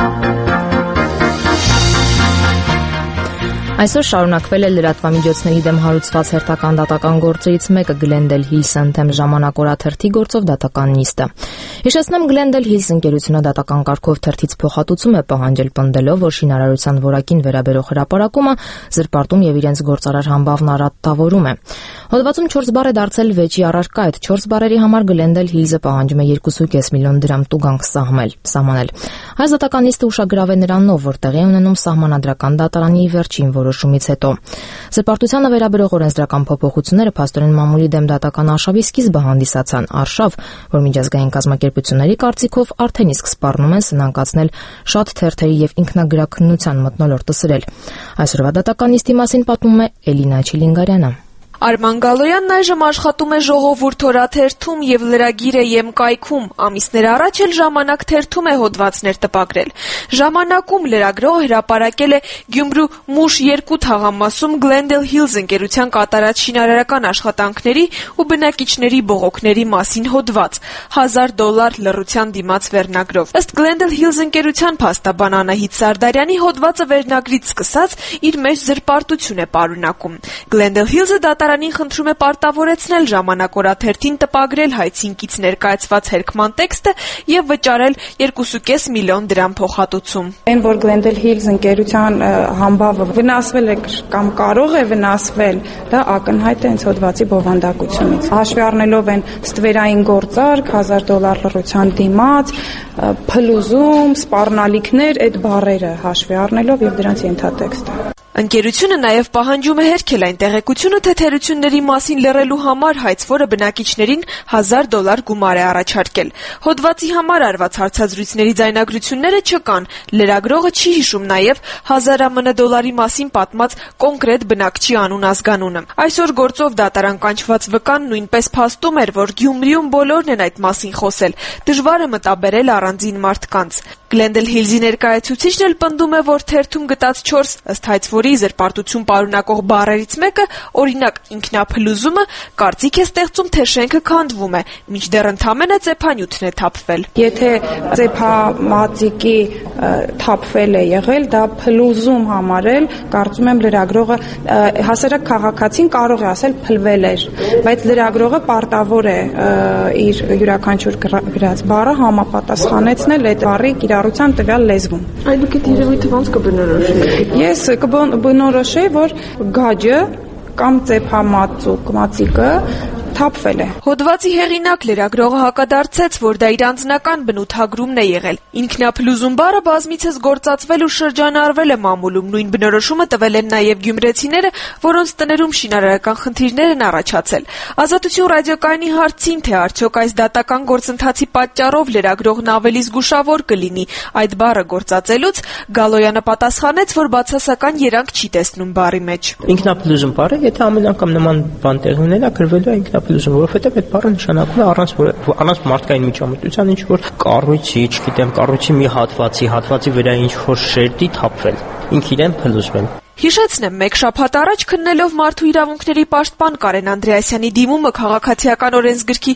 Այսօր շարունակվել է լրատվամիջոցների դեմ հարուցված հերթական դատական գործերից մեկը Glendale Hills-ն դեմ ժամանակ օրաթերթի գործով դատական նիստը։ Հիշեցնեմ, Glendale Hills ընկերությունը դատական կարգով թերթից փոխհատուցում է պահանջել պնդելով, որ շինարարության որակին վերաբերող հրապարակումը զրպարտում եւ իրենց գործարար համբավն արատավորում է։ Հոդվածում 4 բառ է դարձել վեճի առարկա, այդ 4 բառերի համար Glendale Hills-ը պահանջում է 2.5 միլիոն դրամ տուգանք սահմանել։ Այս դատական նիստը ուշագրավ է նրանով, որ տեղի ունենում սահմանադրական դատարանի վերջին որոշումից հետո։ Զրպարտությանը վերաբերող օրենսդրական փոփոխությունները փաստորեն մամուլի դեմ դատական արշավի սկիզբը հանդիսացան, արշավ, որ միջազգային կազմակերպությունների կարծիքով արդեն իսկ սպառնում են սնանկացնել շատ թերթերի եւ ինքնագրաքննության մթնոլորտը սրել։ Այսօրվա դատական նիստի մասին պատմում է Էլինա Չիլինգարյանը։ Արման Գալոյանն այժմ աշխատում է Ժողովուրդ օրաթերթում եւ լրագիր է Եմ կայքում։ Ամիսներ առաջ էլ Ժամանակ թերթում է հոդվածներ տպագրել։ Ժամանակում լրագրողը հրապարակել է Գյումրու Մուշ 2 թաղամասում Glendale Hills ընկերության կատարած շինարարական աշխատանքների ու բնակիչների բողոքների մասին հոդված $1000 լռության դիմաց վերնագրով։ Ըստ Glendale Hills ընկերության փաստաբան Անահիտ Սարդարյանի հոդվածը վերնագրից սկսած իր մեջ զրպարտություն է պարունակում։ Glendale Hills-ը դատարանին խնդրում է պարտավորեցնել Ժամանակ օրաթերթին տպագրել հայցինքից ներկայացված հերքման տեքստը եւ վճարել $2.5 միլիոն փոխհատուցում։ Այն որ Glendale Hills ընկերության համբավը վնասվել է կամ կարող է վնասվել, դա ակնհայտ է հենց հոդվածի բովանդակությունից։ Հաշվի առնելով են ստվերային գործարք, $1000 լռության դիմաց, փլուզում, սպառնալիքներ, այդ բառերը հաշվի առնելով եւ դրանց ենթատեքստը։ Ընկերությունը նաև պահանջում է հերքել այն տեղեկությունը, թե թերությունների մասին լռելու համար հայցվորը բնակիչներին $1000 գումար է առաջարկել։ Հոդվածի համար արված հարցազրույցների ձայնագրությունները չկան։ Լրագրողը չի հիշում նաև $1000 մասին պատմած կոնկրետ բնակչի անուն-ազգանունը։ Այսօր գործով դատարան կանչված վկան նույնպես փաստում էր, որ Գյումրիում բոլորն են այդ մասին խոսել։ Դժվար է մտաբերել առանձին մարդկանց։ Glendale Hills-ի ներկայացուցիչն էլ պնդում է, որ թերթում գտած 4 ըստ հայցվորի զրպարտություն պարունակող բառերից մեկը, օրինակ ինքնափլուզումը, կարծիք է ստեղծում, թե շենքը քանդվում է, մինչդեռ ընդամենը ծեփանյութն է թափվել։ Եթե ծեփամածիկի թափվել է եղել, դա փլուզում համարել, կարծում եմ լրագրողը հասարակ քաղաքացին կարող է ասել փլվել էր, բայց լրագրողը պարտավոր է իր յուրաքանչյուր գրած բառը համապատասխանեցնել այդ բառի կիրառության տվյալ լեզվում։ Այդ դուք երևույթը ոնց կբնորոշեիք։ Ես կբնորոշեի, որ գաջը կամ ծեփամածիկը թափվել է։ Հոդվածի հեղինակ լրագրողը հակադարձեց, որ դա իր անձնական բնութագրումն է եղել։ Ինքնափլուզում բառը բազմիցս գործածվել ու շրջանառվել է մամուլում։ Նույն բնորոշումը տվել են նաև գյումրեցիները, որոնց տներում շինարարական խնդիրներ են առաջացել։ Ազատություն ռադիոկայանի հարցին, թե արդյոք այս դատական գործընթացի պատճառով լրագրողն ավելի զգուշավոր կլինի այդ բառը գործածելուց, Գալոյանը պատասխանեց, որ բացասական երանգ չի տեսնում բառի մեջ։ Ինքնափլուզում բառը, եթե ամեն անգամ նման բան տեղի ունենա, գրվելու է ինքնափլուզում, որովհետև այդ բառը նշանակում է առանց մարդկային միջամտության ինչ որ կառույցի, չգիտեմ, կառույցի մի հատվածի վրա ինչ որ շերտի թափվել, ինք իրեն փլուզվել։ Հիշեցնեմ, մեկ շաբաթ առաջ քննելով մարդու իրավունքների պաշտպան Կարեն Անդրեասյանի դիմումը քաղաքացիական օրենսգրքի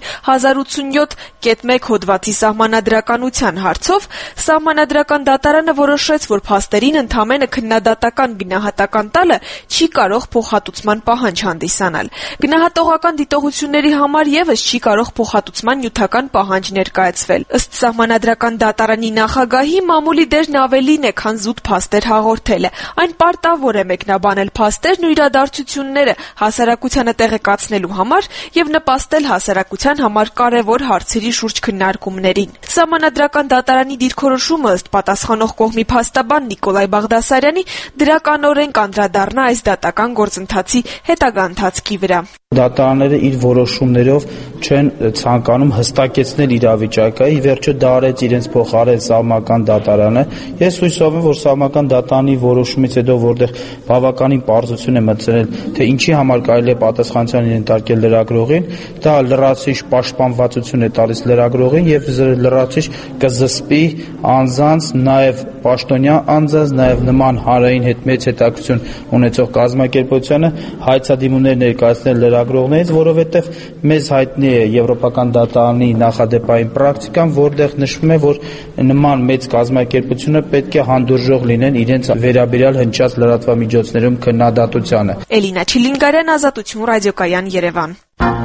1087.1 հոդվածի սահմանադրականության հարցով, սահմանադրական դատարանը որոշեց, որ փաստերին ընդամենը քննադատական գնահատական տալը չի կարող փոխհատուցման պահանջ հանդիսանալ։ Գնահատողական դիտողությունների համար եւս չի կարող փոխհատուցման նյութական պահանջ ներկայացվել։ Ըստ սահմանադրական դատարանի նախագահի, մամուլի դերն ավելին է, քան զուտ փաստեր հաղորդելը։ Այն պարտավոր է մեկնաբանել փաստերն ու իրադարձությունները հասարակությանը տեղեկացնելու համար եւ նպաստել հասարակության համար կարեւոր հարցերի շուրջ քննարկումներին։ Սահմանադրական դատարանի դիրքորոշումը ըստ պատասխանող կողմի փաստաբան Նիկոլայ Բաղդասարյանի դրականորեն կանդրադառնա այս դատական գործընթացի հետագա ընթացքի վրա։ Դատարանները իր որոշումներով չեն ցանկանում հստակեցնել իրավիճակը, ի վերջո դա արեց իրենց փոխարեն սահմանական դատարանը։ Ես հույսով եմ, որ սահմանական դատարանի որոշումից հետո, որտեղ բավականին պարզություն է մտցրել, թե ինչի համար կարելի է պատասխանատվության ենթարկել լրագրողին, դա լրացուցիչ պաշտպանվածություն է տալիս լրագրողին եւ լրացուցիչ կզսպի անձանց, նաեւ պաշտոնյա անձանց, նաեւ նման հանրային հետ մեծ հետաքրքրություն ունեցող կազմակերպությանը հայցադիմումներ ներկայացնել լրագրողներից, որովհետեւ մեզ հայտնի է եվրոպական դատարանի նախադեպային պրակտիկան, որտեղ նշվում է, որ նման մեծ կազմակերպությունը պետք է հանդուրժող լինեն իրենց վերաբերյալ հնչած լրատվամիջոցներում քննադատությանը։ Էլինա Չիլինգարյան, Ազատություն ռադիոկայան, Երևան։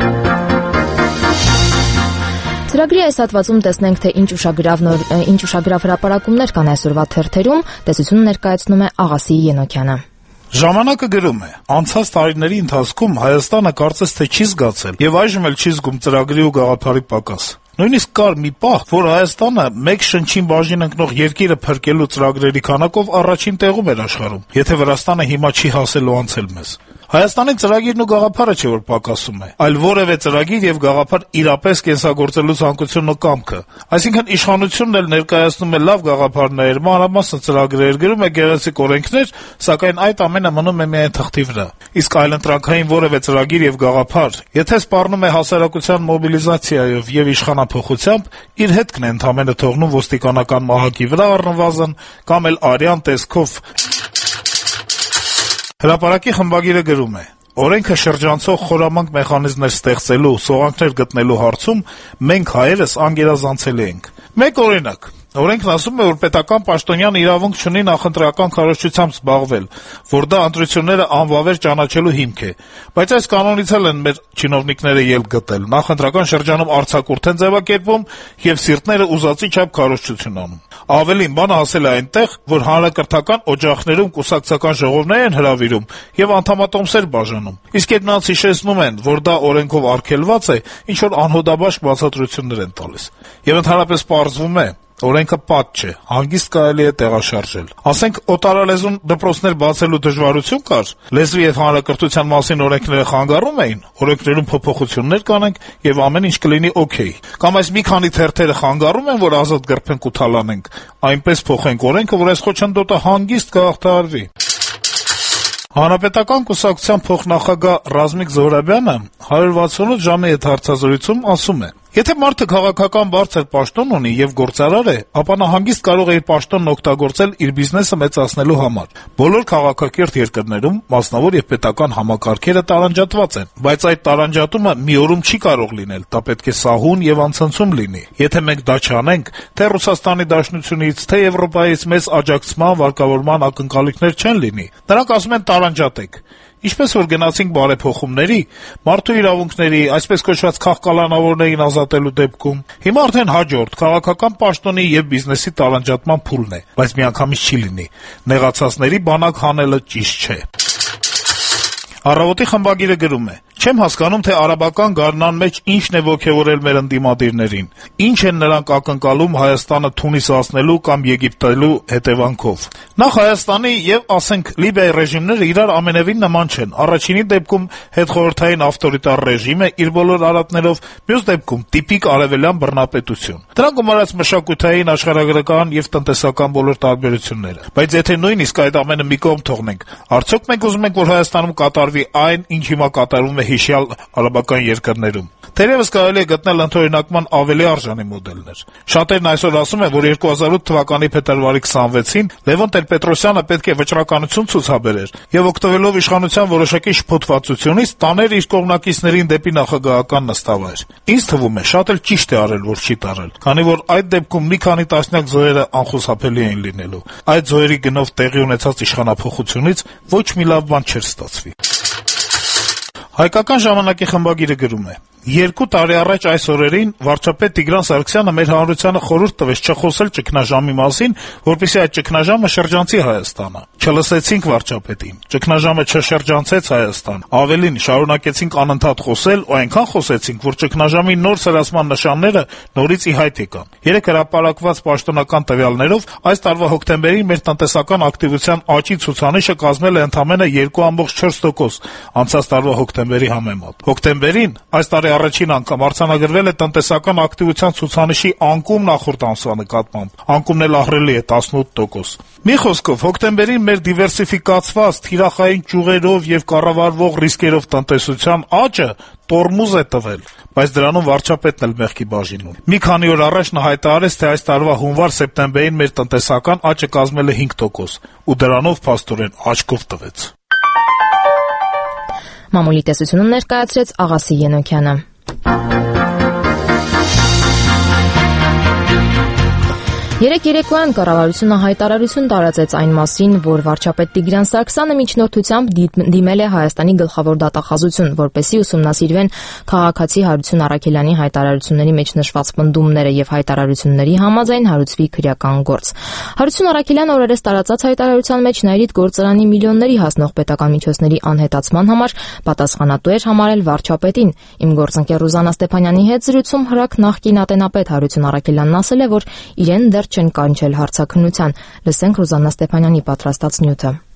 Ծրագրի այս հատվածում տեսնենք, թե ինչ ուշագրավ հրապարակումներ կան այսօրվա թերթերում, տեսությունը ներկայացնում է Աղասի Ենոքյանը։ Ժամանակը գրում է. անցած տարիների ընթացքում Հայաստանը կարծես թե չի զգացել եւ այժմ էլ չի զգում ծրագրի ու գաղափարի պակաս։ Նույնիսկ կար մի պահ, որ Հայաստանը մեկ շնչին բաժին ընկնող երկիրը փրկելու ծրագրերի քանակով առաջին տեղում էր աշխարհում, եթե Վրաստանը հիմա չի հասել ու անցել մեզ։ Հայաստանի ծրագիրն ու գաղափարը չէ, որ պակասում է, այլ որևէ ծրագիր եւ գաղափար իրապես կենսագործելու ցանկությունն ու կամքը։ Այսինքն իշխանությունն էլ ներկայացնում է լավ գաղափարներ, մանրամասն ծրագրեր, գրում է գեղեցիկ օրենքներ, սակայն այդ ամենը մնում է միայն թղթի վրա։ Իսկ այլընտրանքային որևէ ծրագիր եւ գաղափար, եթե սպառնում է հասարակության մոբիլիզացիայով եւ իշխանափոխությամբ, իր հետքն է ընդամենը թողնում ոստիկանական մահակի վրա առնվազն կամ էլ արյան տեսքով։ Հրապարակի խմբագիրը գրում է. Օրենքը շրջանցող խորամանկ մեխանիզմներ ստեղծելու, սողանքներ գտնելու հարցում մենք հայերս անգերազանցել ենք։ Մեկ օրինակ. Օրենքն ասում է, որ պետական պաշտոնյան իրավունք չունի նախընտրական քարոզչությամբ զբաղվել, որ դա ընտրությունները անվավեր ճանաչելու հիմք է, բայց այս կանոնից էլ են մեր չինովնիկները ելք գտել, նախընտրական շրջանում արձակուրդ են ձևակերպում եւ սիրտները ուզածի չափ քարոզչություն անում։ Ավելին, բանը ասել է այնտեղ, որ հանրակրթական օջախներում կուսակցական ժողովներ են հրավիրում եւ անդամատոմսեր բաժանում, իսկ երբ նրանց հիշեցնում են, որ դա օրենքով արգելված է, ինչ որ անհոդաբաշխ բացատրություններ են տալիս։ Եվ ընդհանրապես պարզվում է, օրենքը պատ չէ, հանգիստ կարելի է տեղաշարժել։ Ասենք օտարալեզուն դպրոցներ բացելու դժվարություն կար, լեզվի եւ հանրակրթության մասին օրենքները խանգարում էին, օրենքներում փոփոխություններ կանենք եւ ամեն ինչ կլինի օքեյ։ Կամ այս մի քանի թերթերը խանգարում են, որ ազատ գրփենք ու թալանենք, այնպես փոխենք օրենքը, որ այս խոչընդոտը հանգիստ կհաղթահարվի։ Հանրապետական կուսակցության փոխնախագահ Ռազմիկ Զոհրաբյանը 168 ժամի հետ հարցազրույցում ասում է. Եթե մարդը քաղաքական բարձր պաշտոն ունի եւ գործարար է, ապա նա հանգիստ կարող է իր պաշտոնն օգտագործել իր բիզնեսը մեծացնելու համար։ Բոլոր քաղաքակիրթ երկրներում մասնավոր եւ պետական համակարգերը տարանջատված են, բայց այդ տարանջատումը մի օրում չի կարող լինել, դա պետք է սահուն եւ անցնցում լինի։ Եթե մենք դա չանենք, թե Ռուսաստանի Դաշնությունից, թե Եվրոպայից մեծ աջակցման, վարկավորման ակնկալիքներ չեն լինի։ Նրանք ասում են տարանջատեք։ Ինչպես որ գնացինք բարեփոխումների, մարդու իրավունքների, այսպես կոչված քաղաքականավորներին ազատելու դեպքում, հիմա արդեն հաջորդ քաղաքական պաշտոնի եւ բիզնեսի տարանջատման փուլն է, բայց միանգամից չի լինի։ Նեղացածների բանակ հանելը ճիշտ չէ։ Առավոտի խմբագիրը գրում է. Չեմ հասկանում, թե արաբական գարնան մեջ ինչն է ոգևորել մեր ընդդիմադիրներին, ինչ են նրանք ակնկալում Հայաստանը Թունիսացնելու կամ Եգիպտելու հետևանքով։ Նախ Հայաստանի եւ, ասենք, Լիբիայի ռեժիմները իրար ամենևին նման չեն։ Առաջինի դեպքում հետխորհրդային ավտորիտար ռեժիմ է իր բոլոր արատներով, մյուս դեպքում տիպիկ արևելյան բռնապետություն։ Դրանք գումարած մշակութային, աշխարհագրական եւ տնտեսական բոլոր տարբերությունները։ Բայց եթե նույնիսկ այդ ամենը մի կողմ թողնենք, արդյոք մենք ուզում ենք, որ Հայաստանում կատարվի այն, ինչ հիմա կատարվում է հիշյալ արաբական երկրներում։ Թերևս կարելի է գտնել ընդօրինակման ավելի արժանի մոդելներ։ Շատերն այսօր ասում են, որ 2008 թվականի փետրվարի 26-ին Լևոն Տեր-Պետրոսյանը պետք է վճռականություն ցուցաբերեր եւ օգտվելով իշխանության որոշակի շփոթվածությունից տաներ իր կողմնակիցներին դեպի նախագահական նստավայր։ Ինձ թվում է, շատ էլ ճիշտ է արել, որ չի տարել, քանի որ այդ դեպքում մի քանի տասնյակ զոհերը անխուսափելի էին լինելու։ Այդ զոհերի գնով տեղի ունեցած իշխանափոխությունից ոչ մի լավ բան չէր ստացվի։ Հայկական ժամանակի խմբագիրը գրում է. 2 տարի առաջ այս օրերին վարչապետ Տիգրան Սարգսյանը մեր հանրությանը խորհուրդ տվեց չխոսել ճգնաժամի մասին, որպեսզի այդ ճգնաժամը շրջանցի Հայաստանը։ Չլսեցինք վարչապետին։ Ճգնաժամը չշրջանցեց Հայաստան։ Ավելին, շարունակեցինք անընդհատ խոսել, ու այնքան խոսեցինք, որ ճգնաժամի նոր սրացման նշանները նորից ի հայտ եկան։ Երեք հրապարակված պաշտոնական տվյալներով այս տարվա հոկտեմբերին մեր տնտեսական ակտիվության աճի ցուցանիշը կազմել է ընդամենը 2.4%, անցած տարվա հոկտեմբերի համեմատ։ Հոկտեմբերին այս տարի առաջին անգամ արձանագրվել է տնտեսական ակտիվության ցուցանիշի անկում նախորդ ամսվա նկատմամբ։ Անկումն էլ ահռելի է 18%։ Մի խոսքով, հոկտեմբերին մեր դիվերսիֆիկացված թիրախային ճյուղերով եւ կառավարվող ռիսկերով տնտեսության աճը տորմուզ է տվել, բայց դրանում վարչապետն էլ մեղքի բաժին ունի։ Մի քանի օր առաջ նա հայտարարեց, թե այս տարվա հունվար-սեպտեմբերին մեր տնտեսական աճը կազմել է 5%, ու դրանով փաստորեն աչքով տվեց։ Մամուլի տեսությունում ներկայացրեց Աղասի Ենոքյանը։ Երեկ երեկոյան կառավարությունը հայտարարություն տարածեց այն մասին, որ վարչապետ Տիգրան Սարգսյանը միջնորդությամբ դիմել է Հայաստանի գլխավոր դատախազություն, որպեսզի ուսումնասիրվեն քաղաքացի Հարություն Առաքելյանի հայտարարությունների մեջ նշված պնդումները եւ հայտարարությունների համաձայն հարուցվի քրեական գործ։ Հարություն Առաքելյանը օրերս տարածած հայտարարության մեջ Նայիրիդ գործարանի միլիոնների հասնող պետական միջոցների անհետացման համար պատասխանատու էր համարել վարչապետին։ Իմ գործընկեր Ռուզանա Ստեփանյանի հետ զրույցում ՀՌԱԿ նախկին ատենապետ Հարություն Առաքելյանն ասել է, որ իրեն դեռ չեն կանչել հարցաքննության։ Լսենք Ռուզաննա Ստեփանյանի պատրաստած նյութը։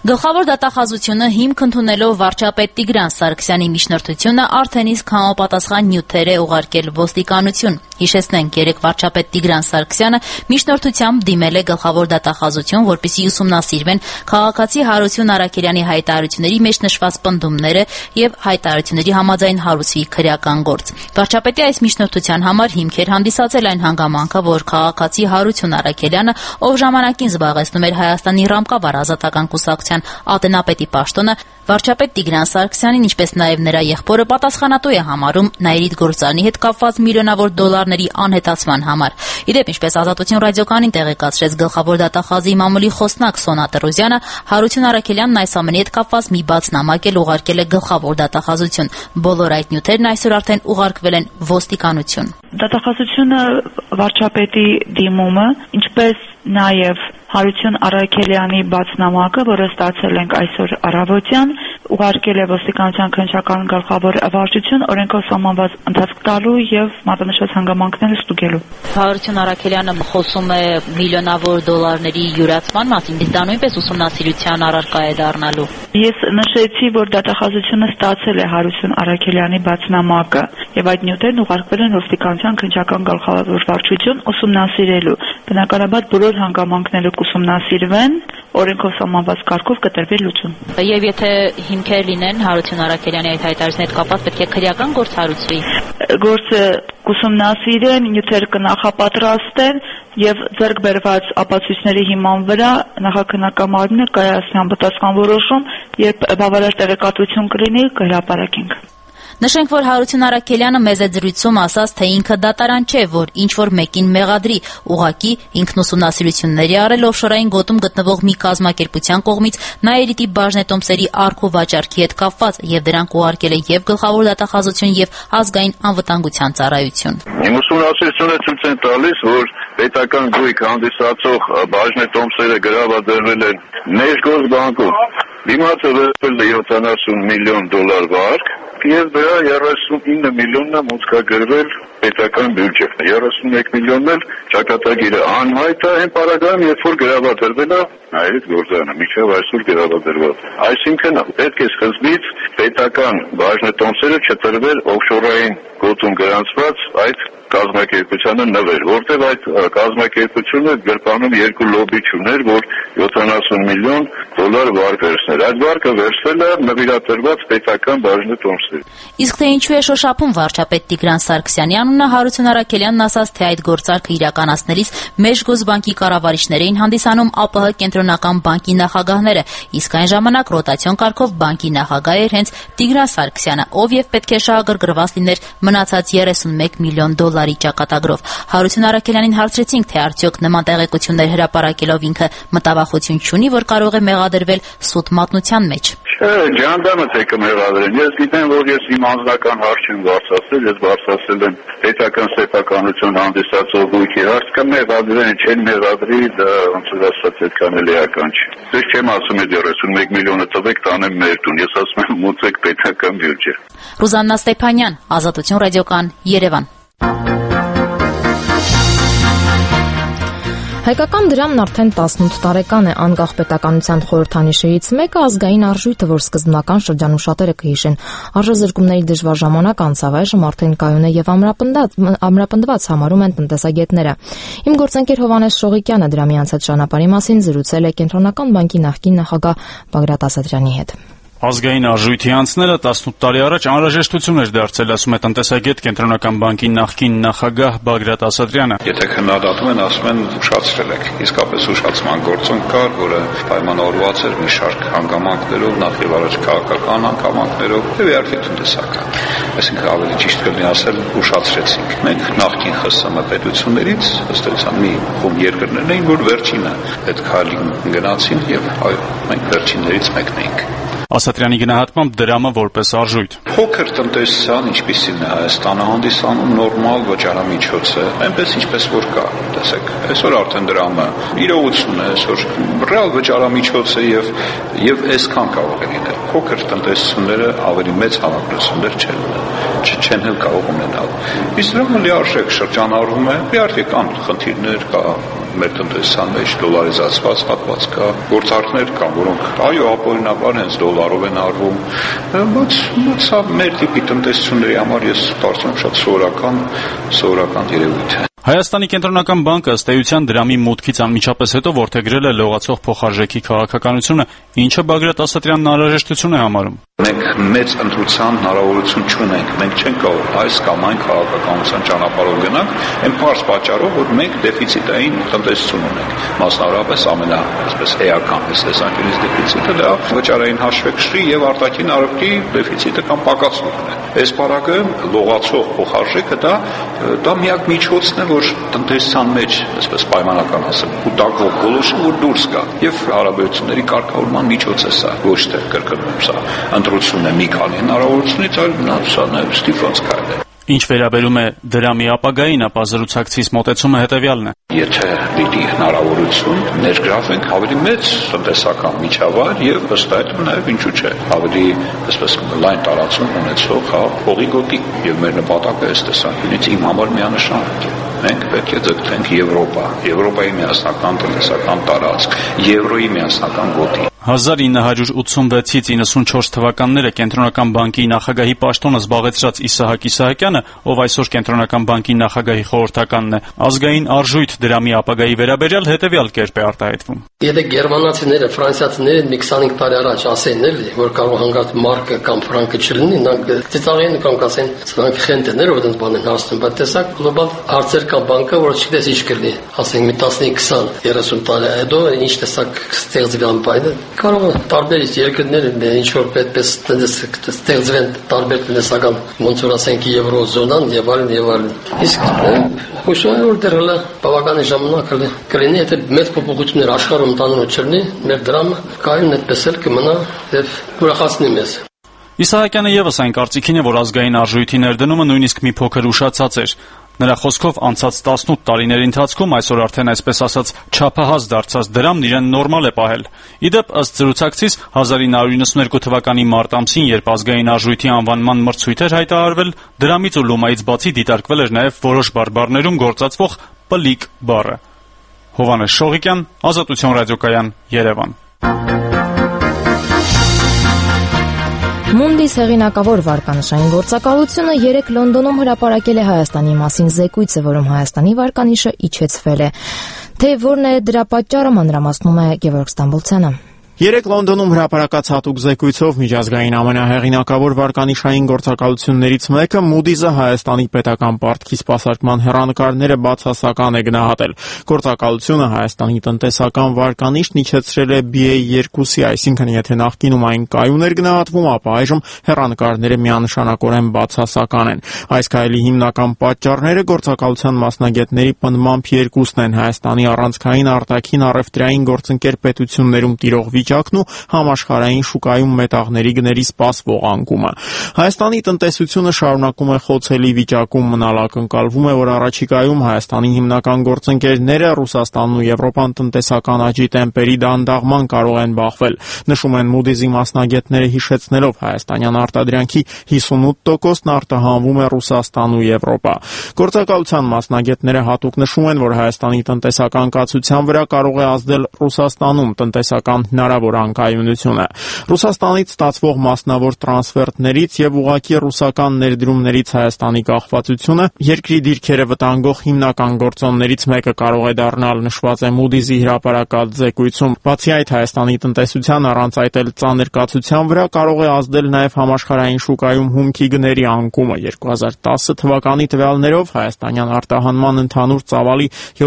Գլխավոր դատախազությունը հիմք ընդունելով վարչապետ Տիգրան Սարգսյանի միջնորդությունը արդեն իսկ համապատասխան նյութեր է ուղարկել ոստիկանություն։ Հիշեցնենք, երեկ վարչապետ Տիգրան Սարգսյանը միջնորդությամբ դիմել է գլխավոր դատախազություն, որպեսզի ուսումնասիրվեն քաղաքացի Հարություն Արաքելյանի հայտարարությունների մեջ նշված պնդումները եւ հայտարարությունների համաձայն հարուցվի քրեական գործ։ Վարչապետի այս միջնորդության համար հիմք էր հանդիսացել այն հանգամանքը, որ քաղաքացի Հարություն Արաքելյանը, ով ժամանակին զբաղեցնում էր Հայաստանի Ռամկավար ազատական կուսակցության ատենապետի պաշտոնը, վարչապետ Տիգրան Սարգսյանին, ինչպես նաև նրա եղբորը պատասխանատու է համարում Նաիրիդ գործարանի հետ կապված միլիոնավոր դոլարների անհետացման համար։ Իդեպ, ինչպես Ազատություն ռադիոկայանին տեղեկացրեց գլխավոր դատախազի մամուլի խոսնակ Սոնա Տրոզյանը, Հարություն Արաքելյանն այս ամենի հետ կապված մի բաց նամակ էլ ուղարկել է գլխավոր դատախազություն։ Բոլոր այդ նյութերն այսօր արդեն ուղարկվել են ոստիկանություն։ Դատախազությունը վարչապետի դիմումը, ինչպես նաև Հարություն Արաքելյանի բացնամակը, որը ստացել ենք այսօր առավոտյան, ուղարկել է ոստիկանության քննչական գլխավոր վարչություն օրենքով սահմանված ընթացք տալու եւ մատնանշված հանգամանքները ստուգելու։ Հարություն Արաքելյանը խոսում է միլիոնավոր դոլարների յուրացման մասին, իսկ դա նույնպես ուսումնասիրության առարկա է դառնալու։ Ես նշեցի, որ դատախազությունը ստացել է Հարություն Արաքելյանի բացնամակը եւ այդ նյութերն ուղարկվել են ոստիկանության քննչական գլխավոր վարչություն ուսումնասիրելու։ Բնականաբար բոլոր հանգամանքները կուսումնասիրվեն, օրենքով սահմանված կարգով կտրվի լուծում։ Եվ եթե հիմքեր լինեն Հարություն Արաքելյանի այդ հայտարարությունների հետ կապված, պետք է քրեական գործ հարուցվի։ Գործը կուսումնասիրեն, նյութեր կնախապատրաստեն եւ ձեռք բերված ապացույցների հիման վրա նախաքննական մարմինը կայացնի համապատասխան որոշում, երբ բավարար տեղեկատվություն կլինի, կհրապարակենք։ Նշենք, որ Հարություն Արաքելյանը մեզ այդ զրույցում ասաց, թե ինքը դատարան չէ, որ ինչ-որ մեկին մեղադրի, ուղղակի ինքն ուսումնասիրությունների արել օֆշորային գոտում գտնվող մի կազմակերպության կողմից Նաիրիտի բաժնետոմսերի առք ու վաճառքի հետ կապված, եւ դրանք ուղարկել է եւ գլխավոր դատախազություն եւ ազգային անվտանգության ծառայություն։ Իմ ուսումնասիրությունը ցույց են տալիս, որ պետական գույք հանդիսացող բաժնետոմսերը գրավադրվել են Ներգործբանկում։ Դիմացը վերցրել է 70 միլիոն դոլար վարկ եւ դրա 39 միլիոնն է մուծկագրվել պետական բյուջե։ 31 միլիոնն էլ ճակատագիրը անհայտ է, այն պարագայում, երբ որ գրավադրվել է Նաիրիդ գործարանը, միջև այսօր գրավադրված։ Այսինքն պետք է սկզբից պետական բաժնետոմսերը չտրվել օֆշորային գոտում գրանցված այդ կազմակերպությանը նվեր, որտեղ այդ կազմակերպությունը գրպանում երկու լոբիչուներ, որ 70 միլիոն դոլար վարկ վերցներ։ Այդ վարկը վերցվել է նվիրատվված պետական բաժնետոմսերի։ Իսկ թե ինչու է շոշափում վարչապետ Տիգրան Սարգսյանի անունը, Հարություն Արաքելյանն ասաց, թե այդ գործարքը իրականացնելիս Մեժգոզբանկի կառավարիչներ էին հանդիսանում ԱՊՀ կենտրոնական բանկի նախագահները, իսկ այն ժամանակ ռոտացիոն կարգով բանկի նախագահ էր հենց Տիգրան Սարգսյանը, ով եւ պետք է շահագրգռված լիներ մնացած 31 միլիոն դոլարի ճակատագրով։ Հարություն Արաքելյանին հարցրեցինք, թե արդյոք նման տեղեկություններ հրապարակելով ինքը մտավախություն չունի, որ կարող է մեղադրվել սուտ մատնության մեջ։ Ջանդամը թե կմեղադրեն։ Ես գիտեմ, որ ես իմ անձնական հարց չեմ բարձրացրել, ես բարձրացրել եմ պետական սեփականություն հանդիսացող գույքի հարց, կմեղադրեն, չեն մեղադրի, դա ոնց որ ասած այդքան էլ էական չի։ Ես չեմ ասում է 31 միլիոնը տվեք, տանեմ մեր տուն, ես ասում եմ մուծեք պետական բյուջե։ Ռուզաննա Ստեփանյան, Ազատություն ռադիոկայան, Երևան։ Հայկական դրամն արդեն 18 տարեկան է, անկախ պետականության խորհրդանիշերից մեկը ազգային արժույթը, որ սկզբնական շրջանում շատերը կհիշեն։ Արժեզրկումների դժվար ժամանակ անցավ, այժմ արդեն կայուն է եւ ամրապնդված համարում են տնտեսագետները։ Իմ գործընկեր Հովհաննես Շողիկյանը դրամի անցած ճանապարհի մասին զրուցել է Կենտրոնական բանկի նախկին նախագահ Բագրատ Ասատրյանի հետ։ Ազգային արժույթի անցնելը 18 տարի առաջ անհրաժեշտություն էր դարձել, ասում է տնտեսագետ Կենտրոնական բանկի նախկին նախագահ Բագրատ Ասատրյանը։ Եթե քննադատում են, ասում են ուշացրել եք։ Իսկապես ուշացման գործոն կար, որը պայմանավորված էր մի շարք հանգամանքներով, նախ եւ առաջ քաղաքական հանգամանքներով եւ իհարկե տնտեսական։ Այսինքն ավելի ճիշտ կլինի ասել ուշացրեցինք։ Մենք նախկին ԽՍՀՄ պետություններից ըստ էության մի խումբ երկրներ էին, որ վերջինը այդ քայլին գնացին եւ այո, մենք վերջիններից մեկն էինք։ Ասատրյանի գնահատմամբ դրամը որպես արժույթ։ Փոքր տնտեսության, ինչպիսին է Հայաստանը հանդիսանում, նորմալ վճարամիջոց է, այնպես ինչպես որ կա։ Տեսեք, այսօր արդեն դրամը իրողություն է, այսօր ռեալ վճարամիջոց է եւ այսքան կարող է լինել։ Փոքր տնտեսությունները ավելի մեծ համակարգություններ չեն ունեն։ չեն էլ կարող ունենալ։ Իսկ դրանք լիարժեք շրջանառվում է, իհարկե կան խնդիրներ, կա մեր տնտեսության մեջ դոլարիզացված հատված կա, գործարքներ կան, որոնք այո, ապօրինաբար հենց դոլարով են արվում, բայց սա մեր տիպի տնտեսությունների համար ես կարծում եմ շատ սովորական երևույթ է։ Հայաստանի կենտրոնական բանկը ըստ էության դրամի մուտքից անմիջապես հետո որդեգրել է լողացող փոխարժեքի քաղաքականությունը, ինչը Բագրատ Ասատրյանն անհրաժեշտություն է համարում։ Մենք մեծ ընտրության հնարավորություն չունենք, մենք չենք կարող այս կամ այն քաղաքականության ճանապարհով գնանք, այն պարզ պատճառով, որ մենք դեֆիցիտային տնտեսություն ունենք, մասնավորապես էական տեսանկյունից դեֆիցիտը դա վճարային հաշվեկշռի եւ արտաքին արժեքի դեֆիցիտը կամ պակասումն է։ Այս պարագայում լողացող փոխարժեքը դա միակ միջոցն է, որ տնտեսության մեջ, այսպես պայմանական ասեմ, կուտակվող գոլորշը որ դուրս գա եւ հարաբերությունների կարգավորման միջոց է սա, ոչ թե կրկնում սա ընտրությունն է մի քանի հնարավորությունից, այլ սա նաեւ ստիպված քայլ է։ Ինչ վերաբերում է դրամի ապագային, ապա զրուցակցից մոտեցումը հետևյալն է։ Եթե պիտի հնարավորություն ներգրավենք ավելի մեծ տնտեսական միջավայր եւ ըստ այդմ նաեւ ինչու՞ չէ ավելի այսպես լայն տարածում ունեցող փողի գոտի եւ մեր նպատակը այս տեսանկյունից իմ համար միանշանակ է։ Մենք պետք է ձգտենք Եվրոպայի միասնական տնտեսական տարածք, եվրոյի միասնական գոտի։ 1986-ից 94 թվականները կենտրոնական բանկի նախագահի պաշտոնը զբաղեցրած Իսահակ Իսահակյանը, ով այսօր կենտրոնական բանկի նախագահի խորհրդականն է, ազգային արժույթ դրամի ապագայի վերաբերյալ հետևյալ կերպ է արտահայտվում։ Եթե գերմանացիները, ֆրանսիացիները մի 25 տարի առաջ ասեն էլի, որ կարող հանգած մարկը կամ ֆրանկը չլինի, նրանք ծիծաղեն կամ կասեն, սրանք խենթներ որ դες բան են հասնում, բայց տեսակ գլոբալ հարցեր կամ բանկը, որ չգիտես ինչ կլինի, ասենք մի 15-20-30 տարի հետո ինչ տեսակ ստեղծվի բանը, կարող է տարբեր երկրներ ինչ որ պետք է ստեղծվեն տարբեր տնտեսական ոնց որ ասենք եվրոզոնան եւ այլն։ Իսկ հույսով եմ որ դեռ հələ բավականին ժամանակ կլինի, եթե մեծ փոփոխություններ աշխարհում տանելու չլինի, մեր դրամը կայուն այդպես էլ կմնա եւ ուրախացնի մեզ։ Իսահակյանը եւս այն կարծիքին է, որ ազգային արժույթի ներդնումը նույնիսկ մի փոքր ուշացած էր։ Նրա խոսքով անցած 18 տարիների ընթացքում այսօր արդեն այսպես ասած չափահաս դարձած դրամն իրեն նորմալ է պահել։ Իդեպ ըստ զրուցակցից 1992 թվականի մարտ ամսին, երբ ազգային արժույթի անվանման մրցույթ էր հայտարարվել, դրամից ու լոմայից բացի դիտարկվել էր նաև որոշ բարբառներում գործածվող պլիկ բառը։ Հովհաննես Շողիկյան, Ազատություն ռադիոկայան, Երևան։ Մունդիս հեղինակավոր վարկանիշային գործակալությունը 3 Լոնդոնում հրապարակել է Հայաստանի մասին զեկույցը, որում Հայաստանի վարկանիշը իջեցվել է։ Թե որն է դրա պատճառը, մանրամասնում է Գևորգ Ստամբոլցյանը։ 3 Լոնդոնում հրապարակած հատուկ զեկույցով միջազգային ամենահեղինակավոր վարկանիշային գործակալություններից մեկը Moody's-ը Հայաստանի պետական պարտքի սպասարկման հեռանկարները բացասական է գնահատել։ Գործակալությունը Հայաստանի տնտեսական վարկանիշն իջեցրել է BA2-ի, այսինքն եթե նախկինում այն կայուն էր գնահատվում, ապա այժմ հեռանկարները միանշանակորեն բացասական են։ Այս քայլի հիմնական պատճառները գործակալության մասնագետների պնդմամբ երկուսն են՝ Հայաստանի առանցքային արտաքին առևտրային գործընկեր պետություններում տիրող վիճակն ու համաշխարհային շուկայում մետաղների գների սպասվող անկումը։ Հայաստանի տնտեսությունը շարունակում է խոցելի վիճակում մնալ, ակնկալվում է, որ առաջիկայում Հայաստանի հիմնական գործընկերները Ռուսաստանն ու Եվրոպան տնտեսական աճի տեմպերի դանդաղման կարող են բախվել։ Նշում են Moody's-ի մասնագետները, հիշեցնելով հայաստանյան արտադրանքի 58%-ն արտահանվում է Ռուսաստան ու Եվրոպա։ Գործակալության մասնագետները հատուկ նշում են, որ Հայաստանի տնտեսական կացության վրա կարող է ազդել Ռուսաստանում տնտեսական հնարավոր անկայունությունը։ Ռուսաստանից ստացվող մասնավոր տրանսֆերտներից եւ ուղղակի ռուսական ներդրումներից Հայաստանի կախվածությունը երկրի դիրքերը վտանգող հիմնական գործոններից մեկը կարող է դառնալ, նշված է Moody's-ի հրապարակած զեկույցում։ Բացի այդ, Հայաստանի տնտեսության առանց այդ էլ ծանր կացության վրա կարող է ազդել նաեւ համաշխարհային շուկայում հումքի գների անկումը։ 2010 թվականի տվյալներով հայաստանյան արտահանման ընդհանուր ծավալի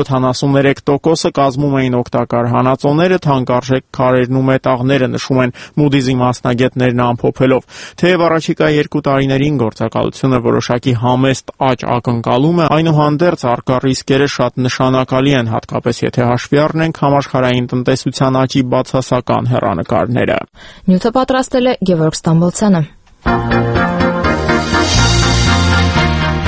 73%-ը կազմում էին օգտակար հանածոները, թանկարժեք քարերն ու մետաղները, նշում են Moody's-ի մասնագետներն ամփոփելով։ Թեև առաջիկա 2 տարիներին գործակալությունը որոշակի համեստ աճ ակնկալում է, այնուհանդերձ առկա ռիսկերը շատ նշանակալի են, հատկապես եթե հաշվի առնենք համաշխարհային տնտեսության աճի բացասական հեռանկարները։ Նյութը պատրաստել է Գևորգ Ստամբոլցյանը։